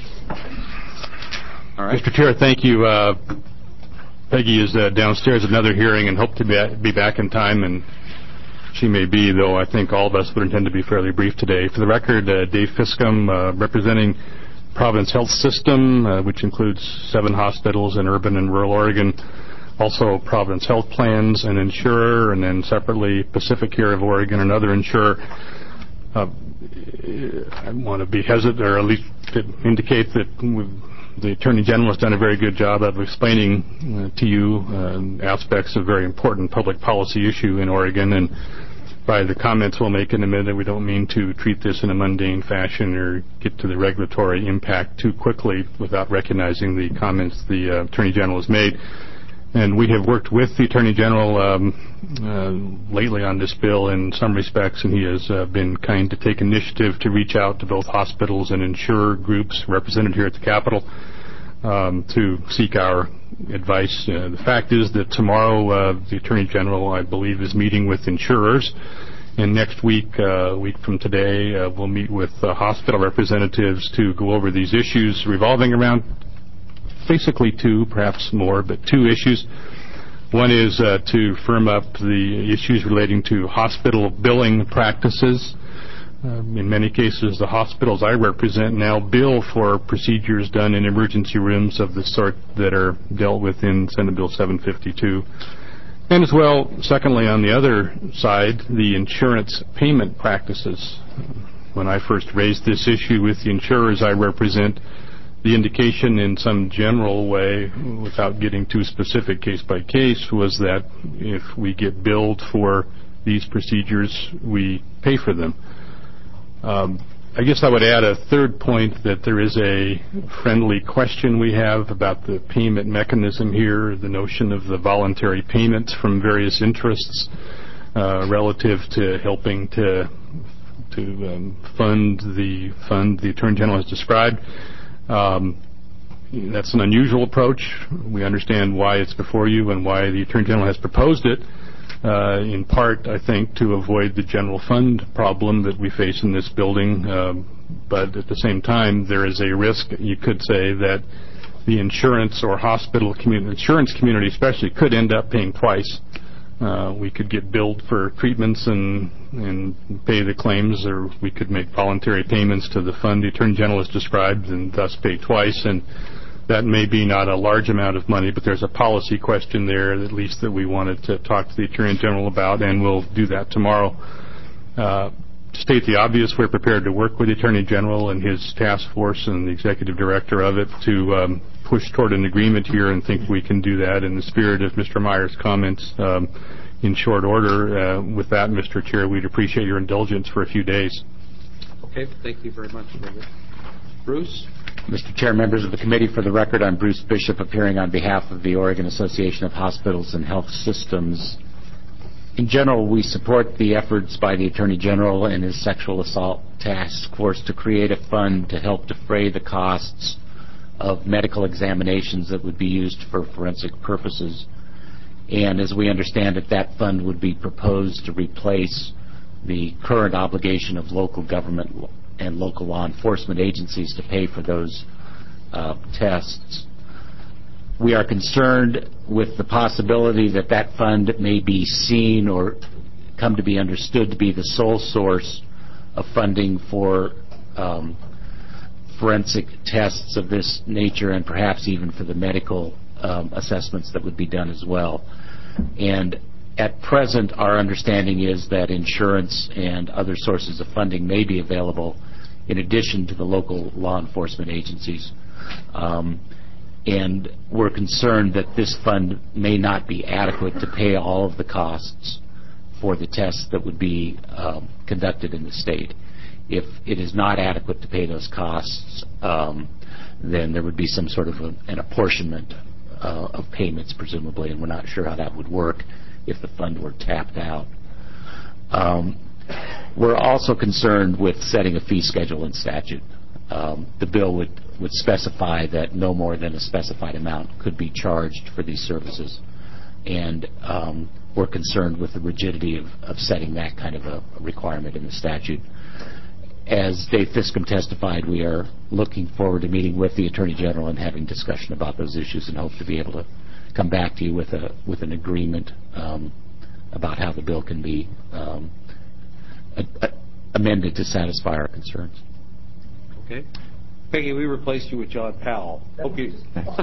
All right.
Mister Chair, thank you. Uh, Peggy is uh, downstairs at another hearing and hope to be, be back in time, and she may be, though I think all of us would intend to be fairly brief today. For the record, uh, Dave Fiscom, uh, representing Providence Health System, uh, which includes seven hospitals in urban and rural Oregon, also Providence Health Plans, an insurer, and then separately Pacific Care of Oregon, another insurer. Uh, I want to be hesitant, or at least to indicate that we've the Attorney General has done a very good job of explaining uh, to you uh, aspects of a very important public policy issue in Oregon, and by the comments we'll make in a minute, we don't mean to treat this in a mundane fashion or get to the regulatory impact too quickly without recognizing the comments the uh, Attorney General has made. And we have worked with the Attorney General um, uh, lately on this bill in some respects, and he has uh, been kind to take initiative to reach out to both hospitals and insurer groups represented here at the Capitol um, to seek our advice. Uh, the fact is that tomorrow uh, the Attorney General, I believe, is meeting with insurers, and next week, uh, a week from today, uh, we'll meet with uh, hospital representatives to go over these issues revolving around basically two, perhaps more, but two issues. One is uh, to firm up the issues relating to hospital billing practices. Um, in many cases, the hospitals I represent now bill for procedures done in emergency rooms of the sort that are dealt with in Senate Bill seven fifty-two. And as well, secondly, on the other side, the insurance payment practices. When I first raised this issue with the insurers I represent, the indication in some general way, without getting too specific case by case, was that if we get billed for these procedures, we pay for them. Um, I guess I would add a third point, that there is a friendly question we have about the payment mechanism here, the notion of the voluntary payments from various interests uh, relative to helping to to um, fund the fund the Attorney General has described. Um, that's an unusual approach. We understand why it's before you and why the Attorney General has proposed it, uh, in part, I think, to avoid the general fund problem that we face in this building. Um, but at the same time, there is a risk, you could say, that the insurance or hospital community, insurance community especially, could end up paying twice. Uh, we could get billed for treatments and, and pay the claims, or we could make voluntary payments to the fund the Attorney General has described and thus pay twice. And that may be not a large amount of money, but there's a policy question there, at least, that we wanted to talk to the Attorney General about, and we'll do that tomorrow. Uh, to state the obvious, we're prepared to work with the Attorney General and his task force and the executive director of it to um, push toward an agreement here, and think we can do that in the spirit of Mister Meyer's comments um, in short order. Uh, with that, Mister Chair, we'd appreciate your indulgence for a few days.
Okay, thank you very much, David. Bruce?
Mister Chair, members of the committee, for the record, I'm Bruce Bishop, appearing on behalf of the Oregon Association of Hospitals and Health Systems. In general, we support the efforts by the Attorney General and his Sexual Assault Task Force to create a fund to help defray the costs of medical examinations that would be used for forensic purposes. And as we understand it, that fund would be proposed to replace the current obligation of local government and local law enforcement agencies to pay for those uh, tests. We are concerned with the possibility that that fund may be seen or come to be understood to be the sole source of funding for um, forensic tests of this nature, and perhaps even for the medical um, assessments that would be done as well. And at present, our understanding is that insurance and other sources of funding may be available in addition to the local law enforcement agencies. Um, and we're concerned that this fund may not be adequate to pay all of the costs for the tests that would be um, conducted in the state. If it is not adequate to pay those costs, um, then there would be some sort of a, an apportionment uh, of payments, presumably, and we're not sure how that would work if the fund were tapped out. Um, we're also concerned with setting a fee schedule in statute. Um, the bill would, would specify that no more than a specified amount could be charged for these services. And um, we're concerned with the rigidity of, of setting that kind of a requirement in the statute. As Dave Fiscom testified, we are looking forward to meeting with the Attorney General and having discussion about those issues, and hope to be able to come back to you with a with an agreement um, about how the bill can be um, a, a amended to satisfy our concerns.
Okay. Peggy, we replaced you with John Powell. Hope you...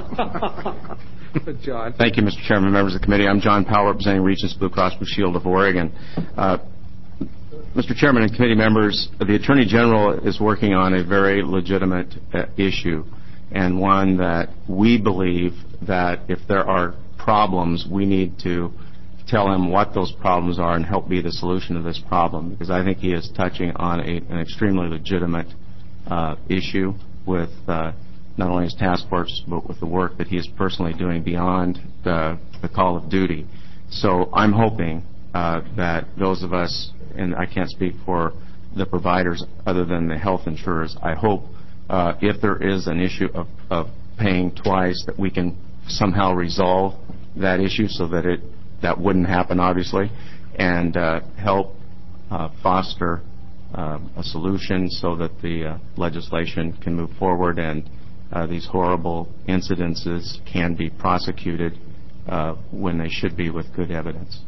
John.
Thank you, Mister Chairman, members of the committee. I'm John Powell, representing Regis Blue Cross Blue Shield of Oregon. Uh, Mister Chairman and committee members, the Attorney General is working on a very legitimate uh, issue, and one that we believe that if there are problems, we need to tell him what those problems are and help be the solution to this problem, because I think he is touching on a, an extremely legitimate uh, issue with uh, not only his task force, but with the work that he is personally doing beyond the, the call of duty. So I'm hoping uh, that those of us, and I can't speak for the providers other than the health insurers, I hope uh, if there is an issue of, of paying twice, that we can somehow resolve that issue so that it that wouldn't happen, obviously, and uh, help uh, foster uh, a solution so that the uh, legislation can move forward and uh, these horrible incidences can be prosecuted uh, when they should be with good evidence.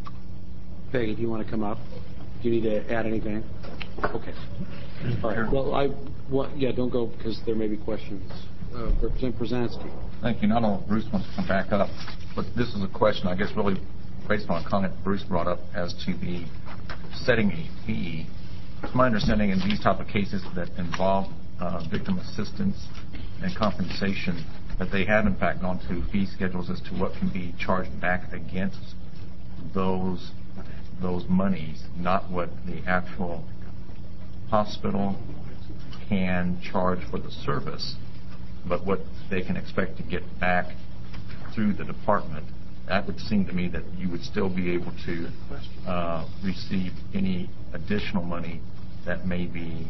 Peggy, do you want to come up? Do you need to add anything? Okay. All right. Well, I, well, yeah, don't go because there may be questions. Uh, Representative Brzezinski.
Thank you. Not only Bruce wants to come back up, but this is a question, I guess, really based on a comment Bruce brought up as to the setting a fee. It's my understanding in these type of cases that involve uh, victim assistance and compensation that they have, in fact, gone to fee schedules as to what can be charged back against those those monies, not what the actual hospital can charge for the service, but what they can expect to get back through the department. That would seem to me that you would still be able to uh, receive any additional money that may be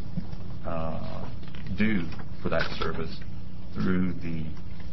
uh, due for that service through the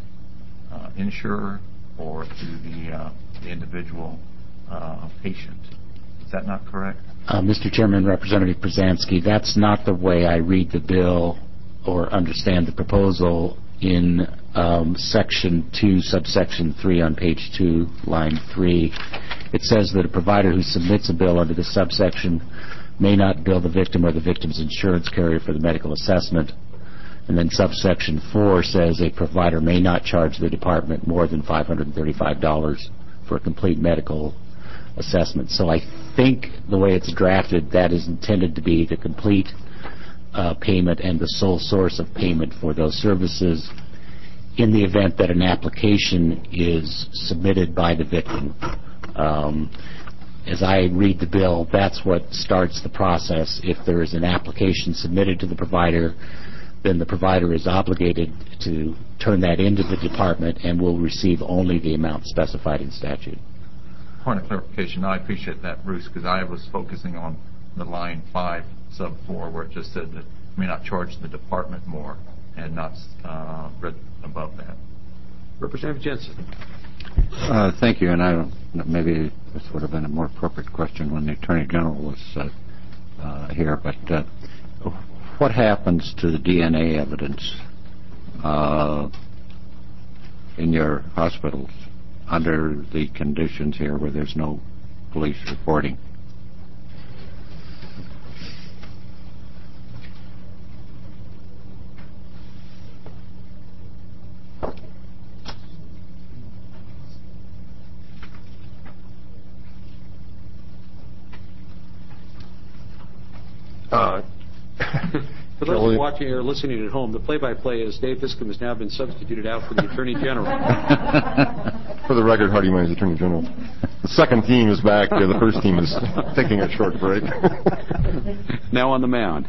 uh, insurer or through the, uh, the individual uh, patient. Is that not correct?
Uh, Mister Chairman, Representative Brzezinski, that's not the way I read the bill or understand the proposal in um, Section two, Subsection three on page two, line three. It says that a provider who submits a bill under the subsection may not bill the victim or the victim's insurance carrier for the medical assessment. And then subsection four says a provider may not charge the department more than five hundred thirty-five dollars for a complete medical assessment. So I think the way it's drafted, that is intended to be the complete uh, payment and the sole source of payment for those services in the event that an application is submitted by the victim. Um, as I read the bill, that's what starts the process. If there is an application submitted to the provider, then the provider is obligated to turn that into the department and will receive only the amount specified in statute.
Point of clarification. I appreciate that, Bruce, because I was focusing on the line five, sub four, where it just said that may not charge the department more and not uh, read above that.
Representative Jensen.
Uh, thank you, and I don't, maybe this would have been a more appropriate question when the Attorney General was uh, uh, here, but uh, what happens to the D N A evidence uh, in your hospitals under the conditions here where there's no police reporting?
Uh, For those watching or listening at home, the play-by-play is Dave Fiscom has now been substituted out for the Attorney General.
For the record, Hardy Myers, Attorney General. The second team is back. Uh, the first team is taking a short break.
Now on the mound.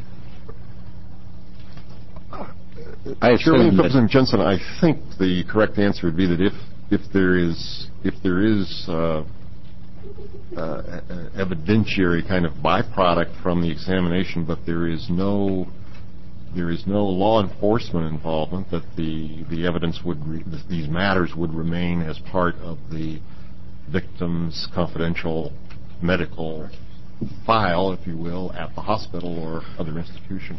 I Chairman Representative Jensen, I think the correct answer would be that if if there is if there is uh, uh, evidentiary kind of byproduct from the examination, but there is no there is no law enforcement involvement, that the the evidence would re, these matters would remain as part of the victim's confidential medical file, if you will, at the hospital or other institution.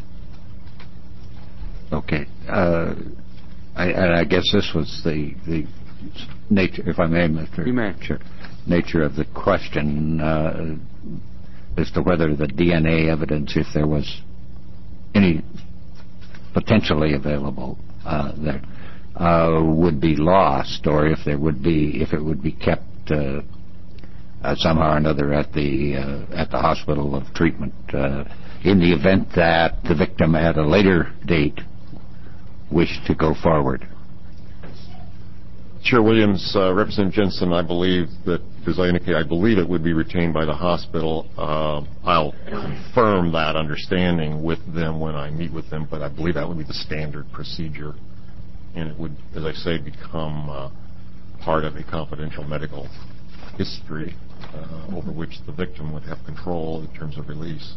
Okay. Uh, I, and I guess this was the, the nature, if I may, Mister
You may.
Chair, nature of the question uh, as to whether the D N A evidence, if there was any potentially available uh, there, uh, would be lost, or if there would be, if it would be kept uh, uh, somehow or another at the uh, at the hospital of treatment, uh, in the event that the victim at a later date wish to go forward.
Chair Williams, uh, Representative Jensen, I believe that, as I indicated, I believe it would be retained by the hospital. Uh, I'll confirm that understanding with them when I meet with them, but I believe that would be the standard procedure and it would, as I say, become uh, part of a confidential medical history uh, over which the victim would have control in terms of release.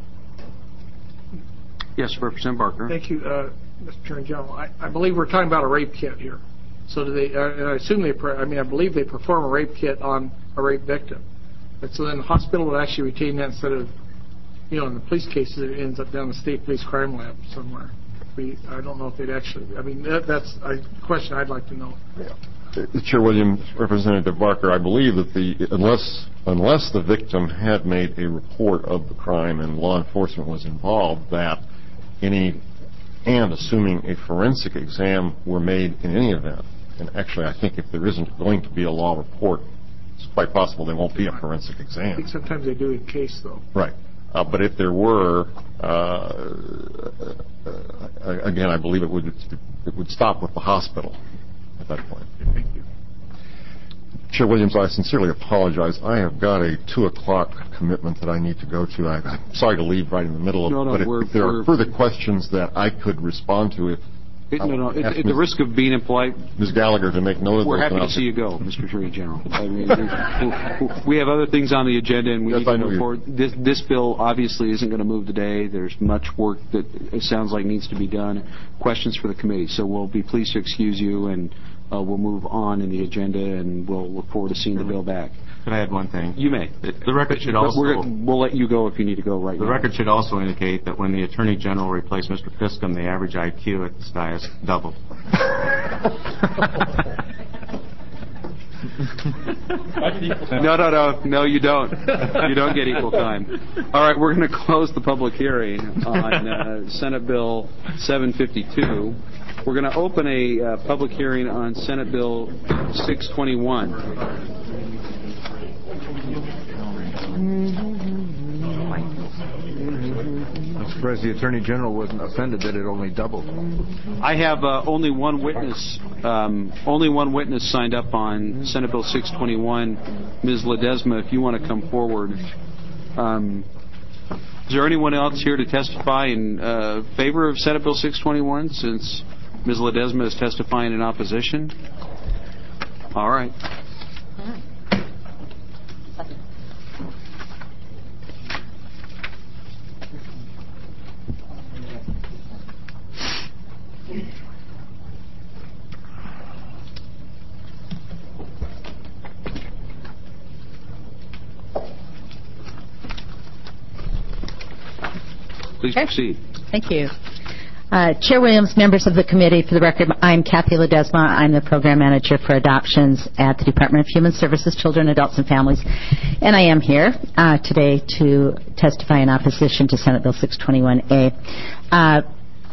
Yes, Representative Barker.
Thank you, uh, Mister Attorney General. I, I believe we're talking about a rape kit here. So do they? Uh, and I assume they. I mean, I believe they perform a rape kit on a rape victim. And so then the hospital would actually retain that instead of, you know, in the police cases, it ends up down the state police crime lab somewhere. We, I don't know if they'd actually. I mean, that, that's a question I'd like to know.
Yeah. Chair Williams, Representative Barker, I believe that the unless unless the victim had made a report of the crime and law enforcement was involved, that any and assuming a forensic exam were made in any event, and actually I think if there isn't going to be a law report, it's quite possible there won't be a forensic exam.
I think sometimes they do in case though.
Right. Uh, but if there were, uh, uh, again, I believe it would it would stop with the hospital at that point.
Thank you.
Chair Williams, I sincerely apologize. I have got a two o'clock commitment that I need to go to. I, I'm sorry to leave right in the middle of
no,
it,
no,
but
we're,
if, if there
we're,
are further questions that I could respond to, if
it, no, no, at, at the risk of being impolite,
Miz Gallagher to make note of
we're
those.
happy to see you go, Mister Attorney General. I mean, we, we have other things on the agenda, and we
yes,
need to
I know
move
you.
forward. This, this bill obviously isn't going to move today. There's much work that it sounds like needs to be done. Questions for the committee, so we'll be pleased to excuse you, and uh, we'll move on in the agenda, and we'll look forward to seeing the bill back.
Could I add one thing?
You may.
The record should
but
also...
We're, we'll let you go if you need to go right
the
now.
The record should also indicate that when the Attorney General replaced Mister Fiscum, the average I Q at this dais doubled.
no, no, no. No, you don't. You don't get equal time. All right, we're going to close the public hearing on uh, Senate Bill seven fifty-two. We're going to open a uh, public hearing on Senate Bill six twenty-one.
I'm surprised the Attorney General wasn't offended that it only doubled.
I have uh, only one witness. Um, only one witness signed up on Senate Bill six twenty-one, Miz Ledesma. If you want to come forward, um, is there anyone else here to testify in uh, favor of Senate Bill six twenty-one? Since Miz Ledesma is testifying in opposition. All right. Please
okay.
proceed.
Thank you. Uh, Chair Williams, members of the committee, for the record, I'm Kathy Ledesma. I'm the program manager for adoptions at the Department of Human Services, Children, Adults, and Families. And I am here uh, today to testify in opposition to Senate Bill six twenty-one A. Uh,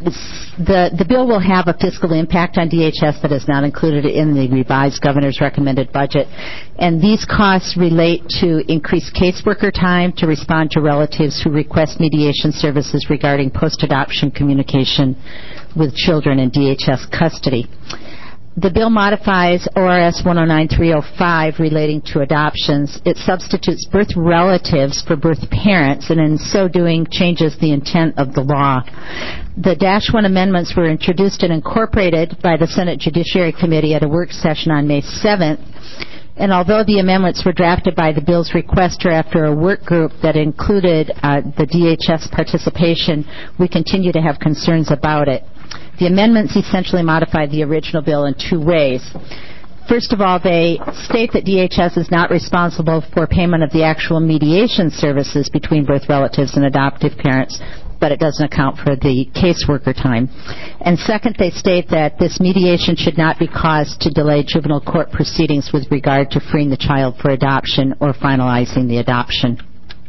The, the bill will have a fiscal impact on D H S that is not included in the revised governor's recommended budget. And these costs relate to increased caseworker time to respond to relatives who request mediation services regarding post-adoption communication with children in D H S custody. The bill modifies O R S one oh nine three oh five relating to adoptions. It substitutes birth relatives for birth parents, and in so doing changes the intent of the law. The Dash one amendments were introduced and incorporated by the Senate Judiciary Committee at a work session on May seventh. And although the amendments were drafted by the bill's requester after a work group that included uh, the D H S participation, we continue to have concerns about it. The amendments essentially modified the original bill in two ways. First of all, they state that D H S is not responsible for payment of the actual mediation services between birth relatives and adoptive parents, but it doesn't account for the caseworker time. And second, they state that this mediation should not be caused to delay juvenile court proceedings with regard to freeing the child for adoption or finalizing the adoption.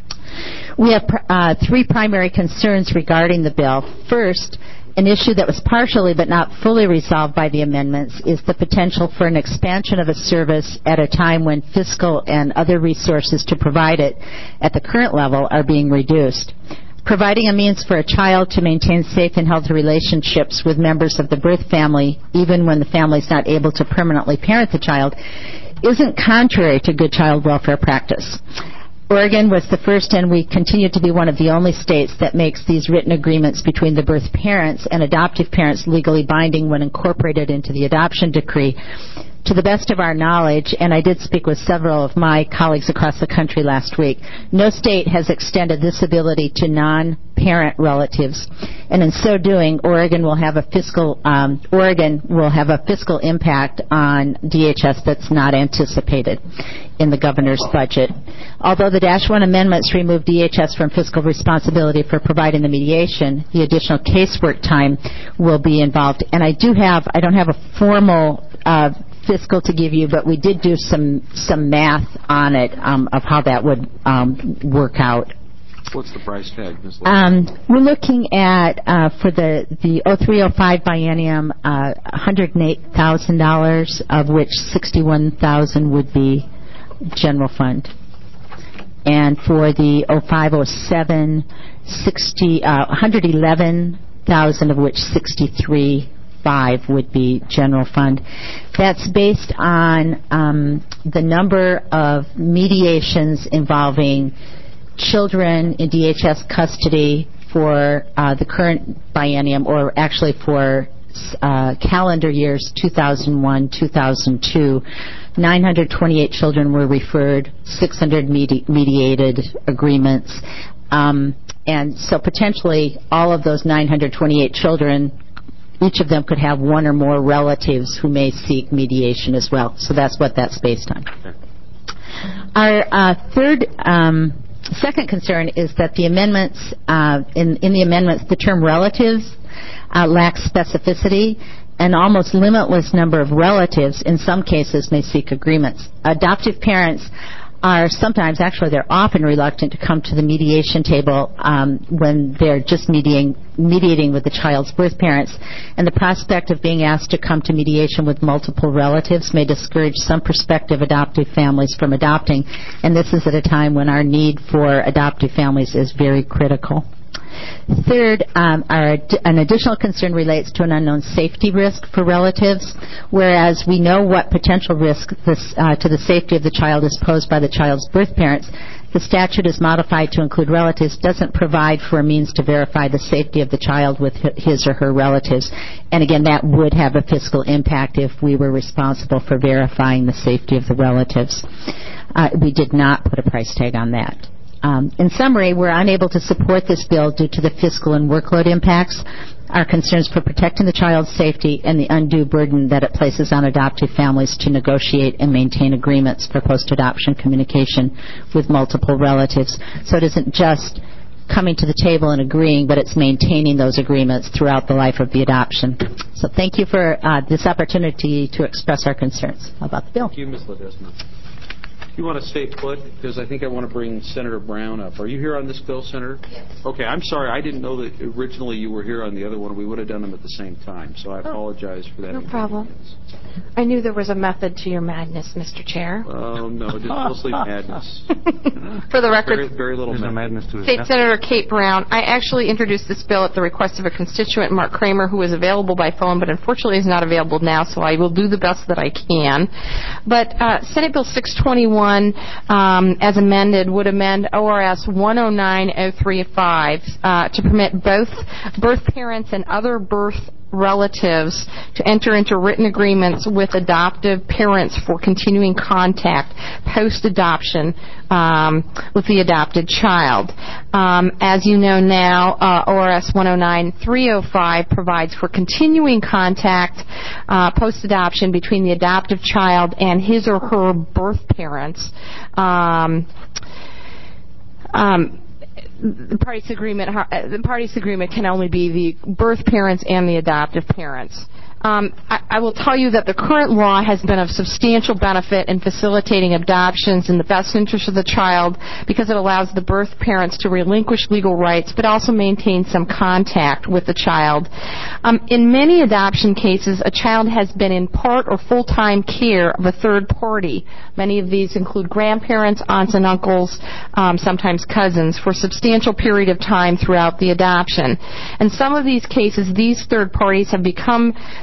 We have uh, three primary concerns regarding the bill. First, an issue that was partially but not fully resolved by the amendments is the potential for an expansion of a service at a time when fiscal and other resources to provide it at the current level are being reduced. Providing a means for a child to maintain safe and healthy relationships with members of the birth family, even when the family is not able to permanently parent the child, isn't contrary to good child welfare practice. Oregon was the first, and we continue to be one of the only states that makes these written agreements between the birth parents and adoptive parents legally binding when incorporated into the adoption decree. To the best of our knowledge, and I did speak with several of my colleagues across the country last week, no state has extended this ability to non-parent relatives, and in so doing, Oregon will have a fiscal um, Oregon will have a fiscal impact on D H S that's not anticipated in the governor's budget. Although the Dash one amendments remove D H S from fiscal responsibility for providing the mediation, the additional casework time will be involved. And I do have, I don't have a formal uh, fiscal to give you, but we did do some some math on it um, of how that would um, work out.
What's the price tag, Miz
Um, we're looking at, uh, for the, the oh three oh five biennium, uh, one hundred eight thousand dollars, of which sixty-one thousand dollars would be general fund. And for the oh five oh seven, sixty, uh, one hundred eleven thousand dollars, of which sixty-three five would be general fund. That's based on um, the number of mediations involving children in D H S custody for uh, the current biennium, or actually for uh, calendar years two thousand one, two thousand two. nine hundred twenty-eight children were referred, six hundred medi- mediated agreements. Um, and so potentially all of those nine hundred twenty-eight children, each of them could have one or more relatives who may seek mediation as well. So that's what that's based on. Our uh, third, um, second concern is that the amendments, uh, in, in the amendments, the term relatives uh, lacks specificity. An almost limitless number of relatives, in some cases, may seek agreements. Adoptive parents are sometimes, actually they're often reluctant to come to the mediation table um, when they're just mediating, mediating with the child's birth parents, and the prospect of being asked to come to mediation with multiple relatives may discourage some prospective adoptive families from adopting, and this is at a time when our need for adoptive families is very critical. Third, um, our, an additional concern relates to an unknown safety risk for relatives. Whereas we know what potential risk this, uh, to the safety of the child is posed by the child's birth parents, the statute is modified to include relatives, doesn't provide for a means to verify the safety of the child with his or her relatives. And again, that would have a fiscal impact if we were responsible for verifying the safety of the relatives. Uh, we did not put a price tag on that. Um, in summary, we're unable to support this bill due to the fiscal and workload impacts, our concerns for protecting the child's safety, and the undue burden that it places on adoptive families to negotiate and maintain agreements for post-adoption communication with multiple relatives. So it isn't just coming to the table and agreeing, but it's maintaining those agreements throughout the life of the adoption. So thank you for uh, this opportunity to express our concerns about the bill.
Thank you, Miz Ledesma. You want to stay put, because I think I want to bring Senator Brown up. Are you here on this bill, Senator? Yes. Okay, I'm sorry. I didn't know that originally you were here on the other one. We would have done them at the same time, so I apologize for that.
No problem. I knew there was a method to your madness, Mister Chair.
Oh, no, just mostly madness.
For the record,
very, very little
There's
madness.
no madness to it.
State Senator Kate Brown. I actually introduced this bill at the request of a constituent, Mark Kramer, who is available by phone, but unfortunately is not available now, so I will do the best that I can. But uh, Senate Bill six twenty-one, um, as amended, would amend O R S one oh nine oh three five uh, to permit both birth parents and other birth relatives to enter into written agreements with adoptive parents for continuing contact post-adoption um, with the adopted child. Um, as you know now, uh, O R S one oh nine three oh five provides for continuing contact uh, post-adoption between the adoptive child and his or her birth parents. Um, um, The parties' agreement, the parties' agreement can only be the birth parents and the adoptive parents. Um, I, I will tell you that the current law has been of substantial benefit in facilitating adoptions in the best interest of the child because it allows the birth parents to relinquish legal rights but also maintain some contact with the child. Um, in many adoption cases, a child has been in part or full-time care of a third party. Many of these include grandparents, aunts and uncles, um, sometimes cousins, for a substantial period of time throughout the adoption. In some of these cases, these third parties have become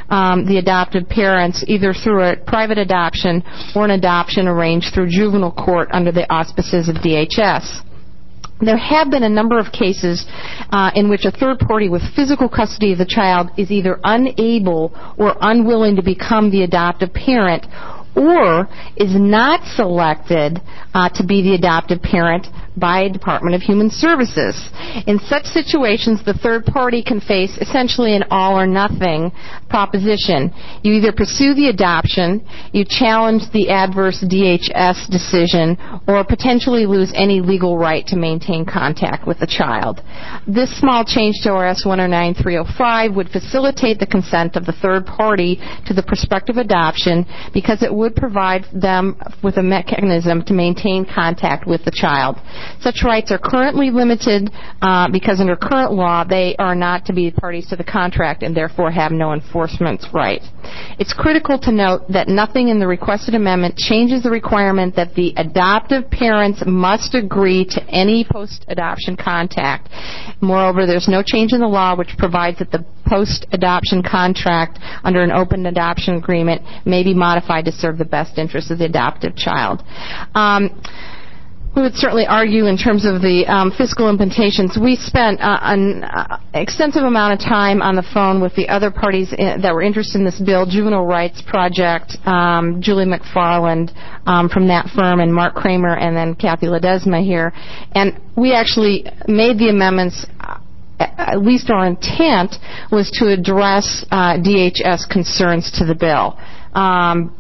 um, the adoptive parents either through a private adoption or an adoption arranged through juvenile court under the auspices of D H S. There have been a number of cases uh, in which a third party with physical custody of the child is either unable or unwilling to become the adoptive parent, or is not selected uh, to be the adoptive parent by Department of Human Services. In such situations, the third party can face essentially an all or nothing proposition. You either pursue the adoption, you challenge the adverse D H S decision, or potentially lose any legal right to maintain contact with the child. This small change to R S one oh nine three oh five would facilitate the consent of the third party to the prospective adoption because it would provide them with a mechanism to maintain contact with the child. Such rights are currently limited uh, because under current law they are not to be parties to the contract and therefore have no enforcement right. It's critical to note that nothing in the requested amendment changes the requirement that the adoptive parents must agree to any post-adoption contact. Moreover, there's no change in the law which provides that the post-adoption contract under an open adoption agreement may be modified to serve the best interests of the adoptive child. Um, we would certainly argue in terms of the um, fiscal implications. We spent uh, an uh, extensive amount of time on the phone with the other parties in, that were interested in this bill, Juvenile Rights Project, um, Julie McFarland um, from that firm, and Mark Kramer, and then Kathy Ledesma here. And we actually made the amendments. At least our intent was to address uh, D H S concerns to the bill. Um,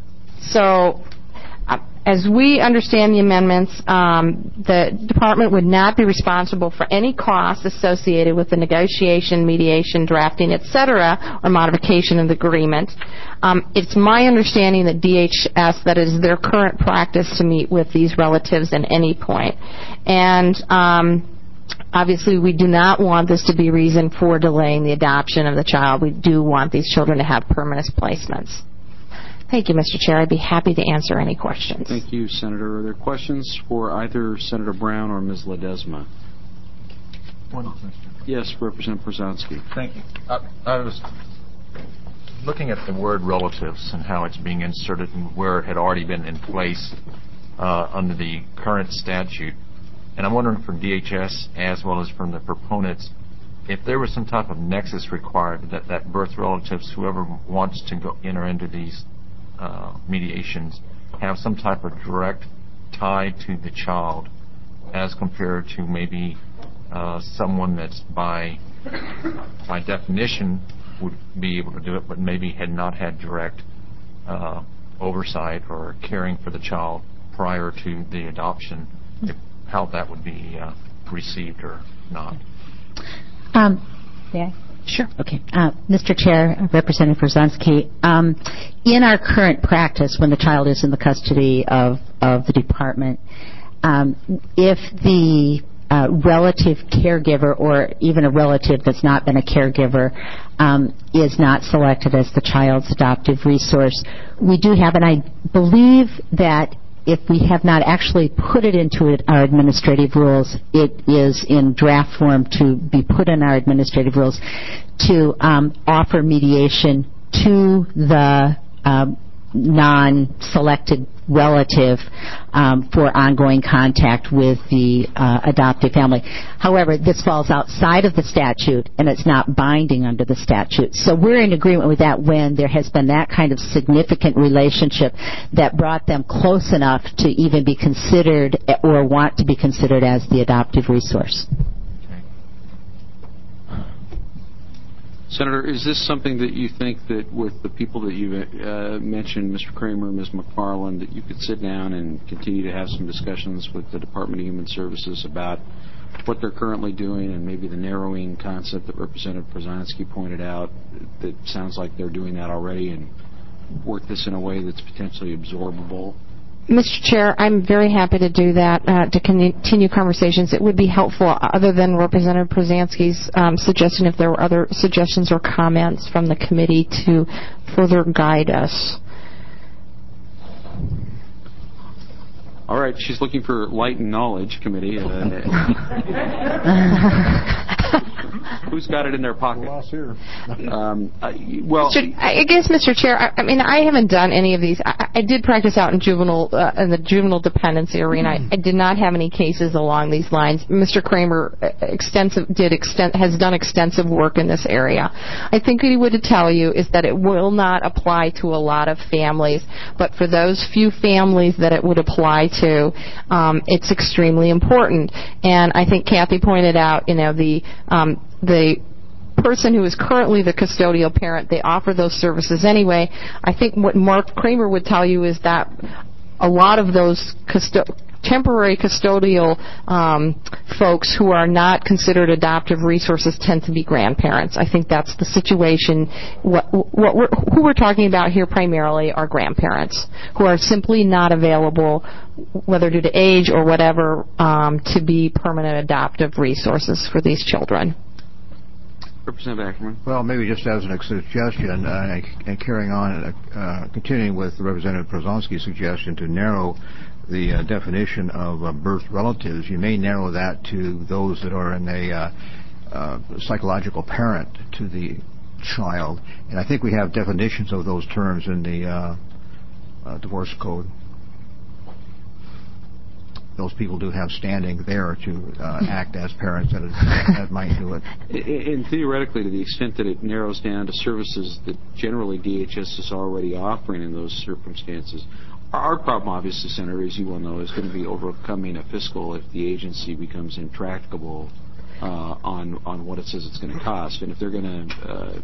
so, uh, as we understand the amendments, um, the department would not be responsible for any costs associated with the negotiation, mediation, drafting, et cetera, or modification of the agreement. Um, it's my understanding that D H S, that is their current practice to meet with these relatives at any point. And um, obviously, we do not want this to be reason for delaying the adoption of the child. We do want these children to have permanent placements. Thank you, Mister Chair. I'd be happy to answer any questions.
Thank you, Senator. Are there questions for either Senator Brown or Miz Ledesma?
One question.
Yes, Representative Brzezinski.
Thank you. I, I was looking at the word relatives and how it's being inserted and where it had already been in place uh, under the current statute. And I'm wondering from D H S as well as from the proponents, if there was some type of nexus required that, that birth relatives, whoever wants to go enter into these uh, mediations, have some type of direct tie to the child as compared to maybe uh, someone that's by by definition would be able to do it, but maybe had not had direct uh, oversight or caring for the child prior to the adoption. If, how that would be uh, received or not.
Um, yeah. Sure. Okay. Uh, Mister Chair, Representative Brzezinski, um, in our current practice, when the child is in the custody of, of the department, um, if the uh, relative caregiver or even a relative that's not been a caregiver um, is not selected as the child's adoptive resource, we do have, and I believe that if we have not actually put it into it, our administrative rules, it is in draft form to be put in our administrative rules to um, offer mediation to the um, non-selected relative um, for ongoing contact with the uh, adoptive family. However, this falls outside of the statute, and it's not binding under the statute. So we're in agreement with that when there has been that kind of significant relationship that brought them close enough to even be considered or want to be considered as the adoptive resource.
Senator, is this something that you think that with the people that you uh, mentioned, Mister Kramer, Miz McFarland, that you could sit down and continue to have some discussions with the Department of Human Services about what they're currently doing and maybe the narrowing concept that Representative Brzezinski pointed out, that sounds like they're doing that already, and work this in a way that's potentially absorbable?
Mister Chair, I'm very happy to do that, uh, to continue conversations. It would be helpful, other than Representative Brzezinski's um, suggestion, if there were other suggestions or comments from the committee to further guide us.
All right, she's looking for light and knowledge, committee. Uh, Who's got it in their pocket? Um, uh, well,
Mister I guess, Mister Chair, I, I mean, I haven't done any of these. I, I did practice out in juvenile uh, in the juvenile dependency arena. I, I did not have any cases along these lines. Mister Kramer extensive did extent has done extensive work in this area. I think what he would tell you is that it will not apply to a lot of families, but for those few families that it would apply to, um, it's extremely important. And I think Kathy pointed out, you know, the um, the person who is currently the custodial parent, they offer those services anyway. I think what Mark Kramer would tell you is that a lot of those custo- temporary custodial um, folks who are not considered adoptive resources tend to be grandparents. I think that's the situation. What, what we're, who we're talking about here primarily are grandparents who are simply not available, whether due to age or whatever, um, to be permanent adoptive resources for these children.
Representative Ackerman.
Well, maybe just as a suggestion, uh, and carrying on, uh, continuing with Representative Przonski's suggestion to narrow the uh, definition of uh, birth relatives, you may narrow that to those that are in a uh, uh, psychological parent to the child. And I think we have definitions of those terms in the uh, uh, divorce code. Those people do have standing there to uh, act as parents that, that might do it.
And theoretically, to the extent that it narrows down to services that generally D H S is already offering in those circumstances, our problem, obviously, Senator, as you well know, is going to be overcoming a fiscal if the agency becomes intractable uh, on on what it says it's going to cost. And if they're going to uh,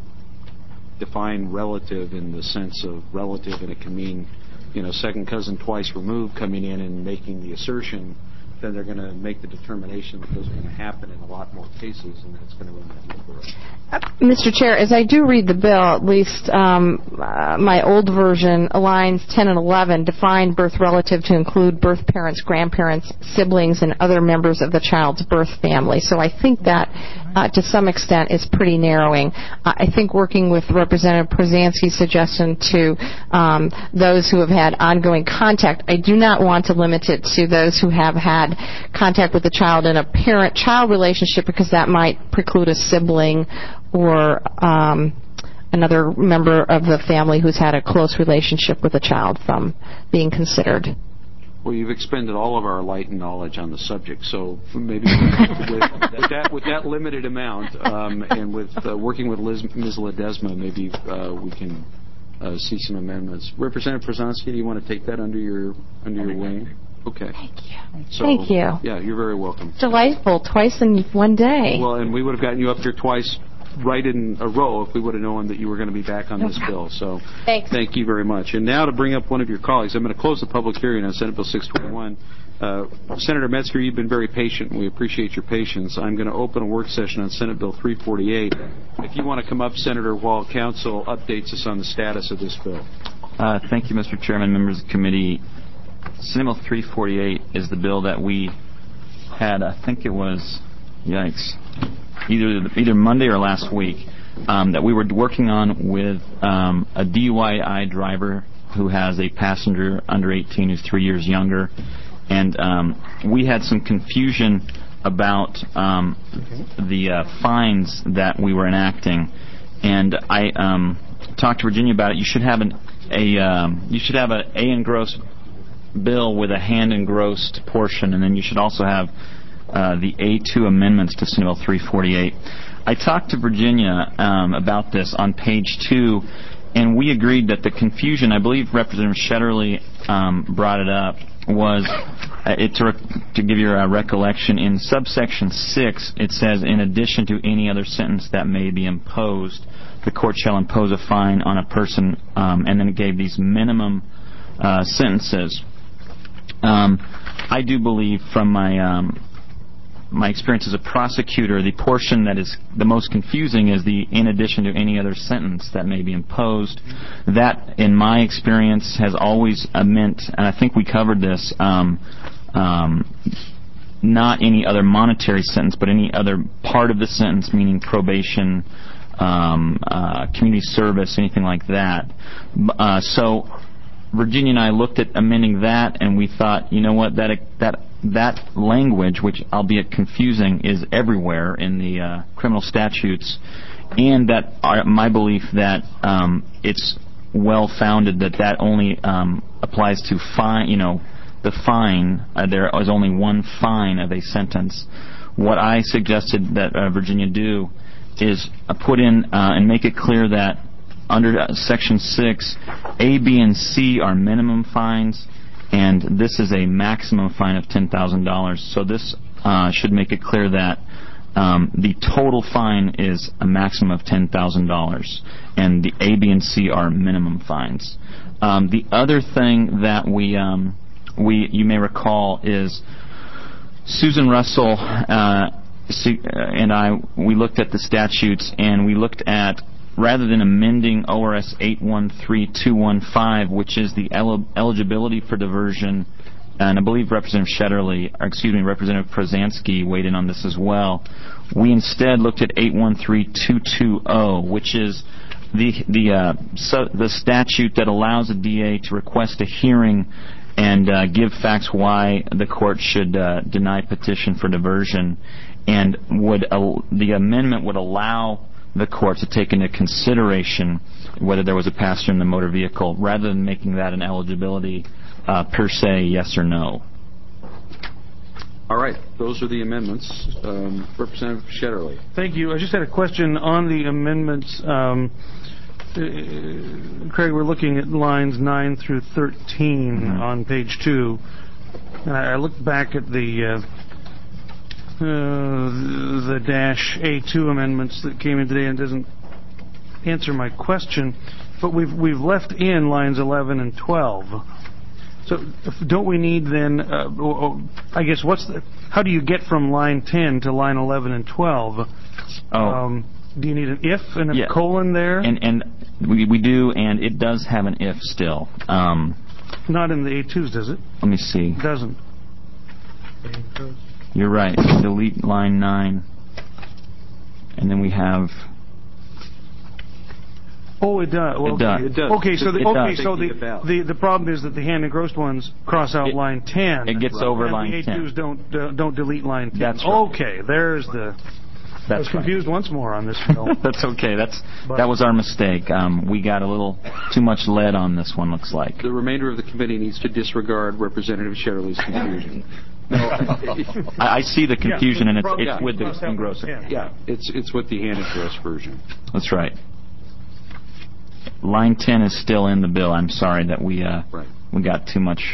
define relative in the sense of relative, and it can mean, you know, second cousin twice removed coming in and making the assertion, then they're going to make the determination that those are going to happen in a lot more cases, and that's going to run that number.
Mister Chair, as I do read the bill, at least um, uh, my old version, lines ten and eleven define birth relative to include birth parents, grandparents, siblings, and other members of the child's birth family. So I think that, uh, to some extent, is pretty narrowing. Uh, I think working with Representative Przonski's suggestion to um, those who have had ongoing contact, I do not want to limit it to those who have had contact with the child in a parent-child relationship, because that might preclude a sibling or um, another member of the family who's had a close relationship with a child from being considered.
Well, you've expended all of our light and knowledge on the subject, so maybe with, with, that, with that limited amount, um, and with uh, working with Liz, Miz Ledesma, maybe uh, we can uh, see some amendments. Representative Przonski, do you want to take that under your under your wing? Okay.
Thank you.
So,
Thank you.
Yeah, you're very welcome.
Delightful. Twice in one day.
Well, and we would have gotten you up here twice right in a row if we would have known that you were going to be back on this bill. So
Thanks.
Thank you very much. And now to bring up one of your colleagues, I'm going to close the public hearing on Senate Bill six twenty-one. Uh, Senator Metzger, you've been very patient. We appreciate your patience. I'm going to open a work session on Senate Bill three forty-eight. If you want to come up, Senator, while Council updates us on the status of this bill.
Uh, thank you, Mister Chairman, members of the committee. Senate Bill three forty-eight is the bill that we had, I think it was, yikes, either either Monday or last week, um, that we were working on with um, a D U I driver who has a passenger under eighteen who's three years younger. And um, we had some confusion about um, the uh, fines that we were enacting. And I um, talked to Virginia about it. You should have an a um, you should have a A engrossed bill with a hand engrossed portion, and then you should also have uh, the A two amendments to Senate Bill three forty-eight. I talked to Virginia um, about this on page two, and we agreed that the confusion, I believe Representative Shetterly um, brought it up, was uh, it to, re- to give you a recollection, in subsection six it says, in addition to any other sentence that may be imposed, the court shall impose a fine on a person, um, and then it gave these minimum uh, sentences. Um, I do believe from my um, my experience as a prosecutor, the portion that is the most confusing is the in addition to any other sentence that may be imposed. That, in my experience, has always uh, meant, and I think we covered this, um, um, not any other monetary sentence, but any other part of the sentence, meaning probation, um, uh, community service, anything like that. Uh, so Virginia and I looked at amending that, and we thought, you know what, that that that language, which albeit confusing, is everywhere in the uh, criminal statutes, and that our, my belief that um, it's well-founded that that only um, applies to fine, you know, the fine. Uh, there is only one fine of a sentence. What I suggested that uh, Virginia do is uh, put in uh, and make it clear that under uh, Section six, A, B, and C are minimum fines, and this is a maximum fine of ten thousand dollars. So this uh, should make it clear that um, the total fine is a maximum of ten thousand dollars, and the A, B, and C are minimum fines. Um, the other thing that we, um, we you may recall is Susan Russell uh, and I, we looked at the statutes, and we looked at, rather than amending O R S eight one three two one five, which is the el- eligibility for diversion, and I believe Representative Shetterly, or excuse me, Representative Prozansky weighed in on this as well, we instead looked at eight one three two two zero, which is the the uh, so the statute that allows a D A to request a hearing and uh, give facts why the court should uh, deny petition for diversion, and would uh, the amendment would allow the court to take into consideration whether there was a passenger in the motor vehicle, rather than making that an eligibility uh, per se, yes or no.
All right, those are the amendments. Um, Representative Shetterly.
Thank you. I just had a question on the amendments. Um, uh, Craig, we're looking at lines nine through thirteen mm-hmm. on page two. And I, I looked back at the uh, uh, the dash A two amendments that came in today, and it doesn't answer my question. But we've we've left in lines eleven and twelve. So don't we need then? Uh, oh, I guess what's the? How do you get from line ten to line eleven and twelve?
Oh.
Um, do you need an if and a
yeah.
colon there?
And and we we do, and it does have an if still. Um,
Not in the A twos, does it?
Let me see.
It doesn't.
You're right. Delete line nine, and then we have.
Oh, it does. Well,
it, does.
it does. Okay, so the,
it
okay,
does.
so the, the the problem is that the hand engrossed ones cross out
it,
line ten.
It gets right. over
and
line
the
ten.
A twos don't uh, don't delete line ten.
That's right.
Okay, there's the.
That's
I was confused
right.
once more on this film.
That's okay. That's but, that was our mistake. Um, we got a little too much lead on this one. Looks like
the remainder of the committee needs to disregard Representative Shetterly's confusion. No,
I, I see the confusion,
yeah,
and it's, it's
yeah.
with the engrosser.
Yeah. yeah, it's it's with the handed to us version.
That's right. Line ten is still in the bill. I'm sorry that we uh,
right.
we got too much.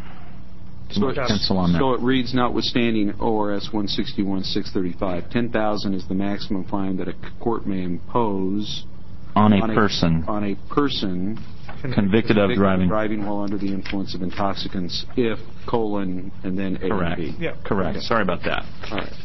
So it,
pencil on that.
so it reads, notwithstanding O R S one sixty-one six thirty-five, ten thousand is the maximum fine that a court may impose
on a
on
person
a, on a person
convicted,
convicted
of driving
driving while under the influence of intoxicants, if colon and then A
correct.
and B.
Yeah.
Correct. Okay. Sorry about that.
All right.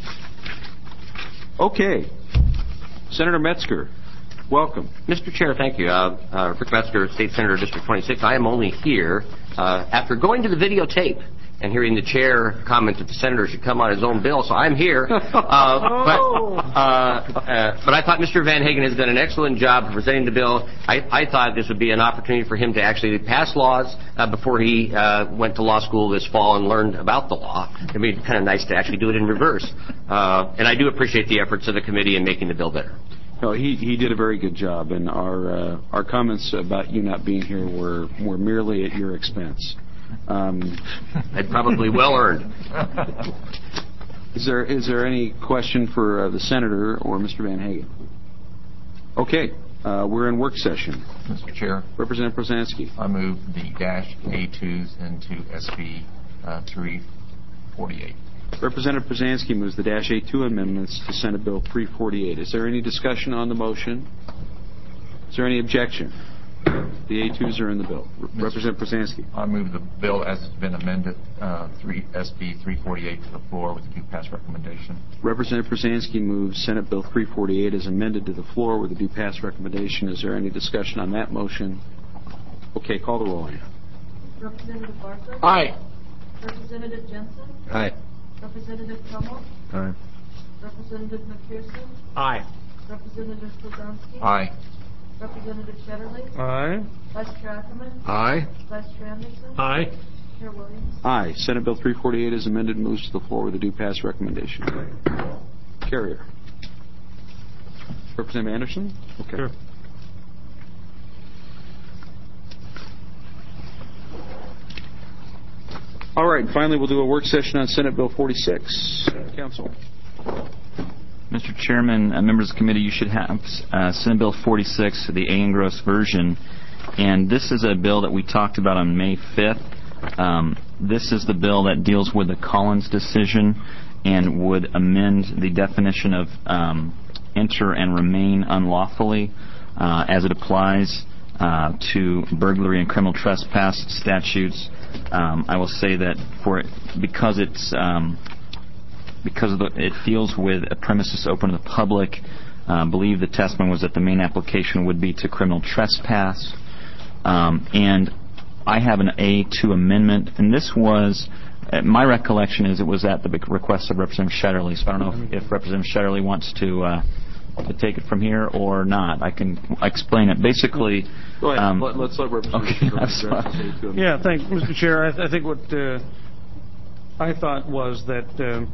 Okay, Senator Metzger. Welcome.
Mister Chair, thank you. Uh, uh, Rick Metzger, State Senator, District twenty-six. I am only here uh, after going to the videotape and hearing the chair comment that the senator should come on his own bill, so I'm here. Uh, but, uh, uh, but I thought Mister Van Hagen has done an excellent job of presenting the bill. I, I thought this would be an opportunity for him to actually pass laws uh, before he uh, went to law school this fall and learned about the law. It'd be kind of nice to actually do it in reverse. Uh, and I do appreciate the efforts of the committee in making the bill better.
No, he he did a very good job, and our uh, our comments about you not being here were were merely at your expense. Um,
and probably well earned.
Is there is there any question for uh, the senator or Mister Van Hagen? Okay, uh, we're in work session.
Mister Chair,
Representative Prozansky.
I move the dash A twos into S B uh, three forty-eight.
Representative Prozansky moves the dash A two amendments to Senate Bill three forty-eight. Is there any discussion on the motion? Is there any objection? The A twos are in the bill. Mister Representative Prozansky.
I move the bill as it's been amended, uh, three S B three forty-eight to the floor with a due pass recommendation.
Representative Prozansky moves Senate Bill three forty-eight as amended to the floor with a due pass recommendation. Is there any discussion on that motion? Okay, call the roll.
Representative Bartlett?
Aye.
Representative Jensen?
Aye.
Representative Crummell?
Aye.
Representative McPherson?
Aye.
Representative Prozansky?
Aye.
Representative Shetterly?
Aye.
Vice Chair Ackerman?
Aye.
Vice Chair Anderson?
Aye.
Chair Williams.
Aye. Senate Bill three forty-eight is amended and moves to the floor with a due pass recommendation. Carrier. Representative Anderson? Okay.
Sure.
All right. Finally, we'll do a work session on Senate Bill forty-six. Council.
Mister Chairman, uh, members of the committee, you should have uh, Senate Bill forty-six, the A. Engross version. And this is a bill that we talked about on May fifth. Um, this is the bill that deals with the Collins decision and would amend the definition of um, enter and remain unlawfully uh, as it applies uh, to burglary and criminal trespass statutes. Um, I will say that for because it's um, because of the, it deals with a premises open to the public. I uh, believe the testimony was that the main application would be to criminal trespass. Um, and I have an A two amendment, and this was, uh, my recollection is it was at the request of Representative Shetterly. So I don't know if, if Representative Shetterly wants to uh, to take it from here or not. I can explain it. Basically,
go ahead.
Um,
Let, let's let Representative
okay,
Shetterly address.
Yeah, thank you, Mister Chair. I, th- I think what uh, I thought was that, uh,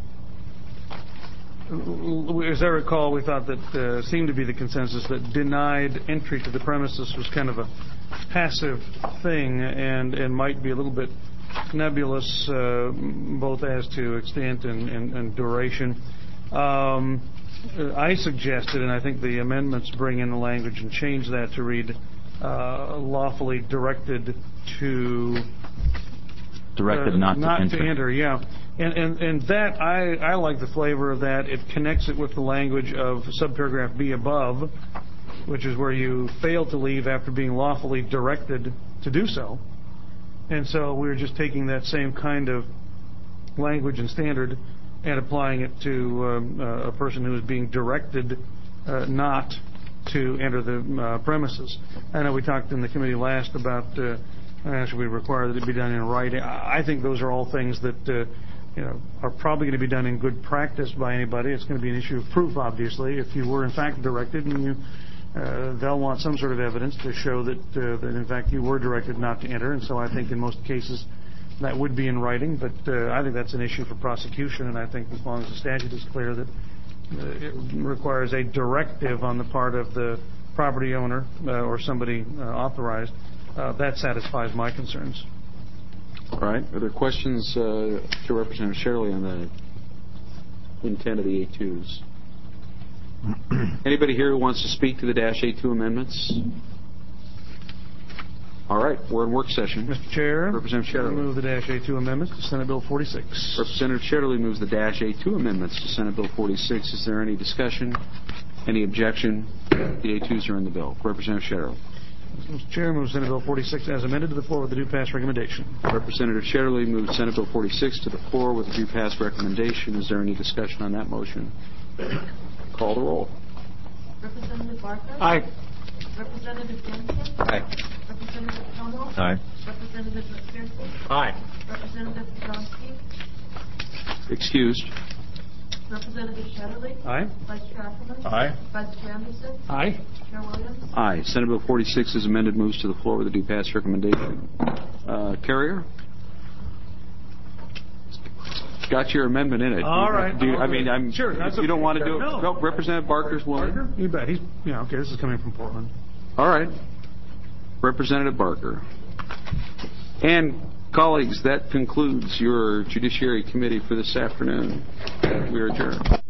as I recall, we thought that uh, seemed to be the consensus that denied entry to the premises was kind of a passive thing and, and might be a little bit nebulous, uh, both as to extent and, and, and duration. Um, I suggested, and I think the amendments bring in the language and change that to read uh, lawfully directed to
directed
uh,
not,
not
to enter.
to enter. Yeah, and and and that I I like the flavor of that. It connects it with the language of subparagraph B above, which is where you fail to leave after being lawfully directed to do so. And so we're just taking that same kind of language and standard and applying it to um, uh, a person who is being directed uh, not to enter the uh, premises. I know we talked in the committee last about uh, actually we require that it be done in writing. I think those are all things that uh, you know are probably going to be done in good practice by anybody. It's going to be an issue of proof, obviously. If you were in fact directed and you Uh, they'll want some sort of evidence to show that, uh, that in fact you were directed not to enter, and so I think in most cases that would be in writing, but uh, I think that's an issue for prosecution, and I think as long as the statute is clear that uh, it requires a directive on the part of the property owner uh, or somebody uh, authorized, uh, that satisfies my concerns.
All right. Are there questions uh, to Representative Shetterly on the intent of the A twos? Anybody here who wants to speak to the Dash A two amendments? All right, we're in work session.
Mister Chair,
Representative
I
Shetterly.
move the Dash A two amendments to Senate Bill forty-six.
Representative Shetterly moves the Dash A two amendments to Senate Bill forty-six. Is there any discussion? Any objection? The A twos are in the bill. Representative Shetterly.
Mister Chair, move Senate Bill forty-six as amended to the floor with the due pass recommendation.
Representative Shetterly moves Senate Bill forty-six to the floor with a due pass recommendation. Is there any discussion on that motion? Call the roll.
Representative Barker?
Aye.
Representative Jensen?
Aye.
Representative Como?
Aye.
Representative McPherson?
Aye.
Representative Podolsky?
Excused.
Representative Shetterly?
Aye.
Vice Chair Ackerman?
Aye.
Vice Chair Anderson?
Aye.
Chair Williams?
Aye. Senate Bill forty-six is amended, moves to the floor with a due pass recommendation. Uh, Carrier? Got your amendment in it.
All right.
Do you, I mean, I'm
sure. That's
if you don't want to do it.
No.
no Representative Barker's willing.
Barker? You bet. He's, yeah, okay, this is coming from Portland.
All right. Representative Barker. And colleagues, that concludes your Judiciary Committee for this afternoon. We are adjourned.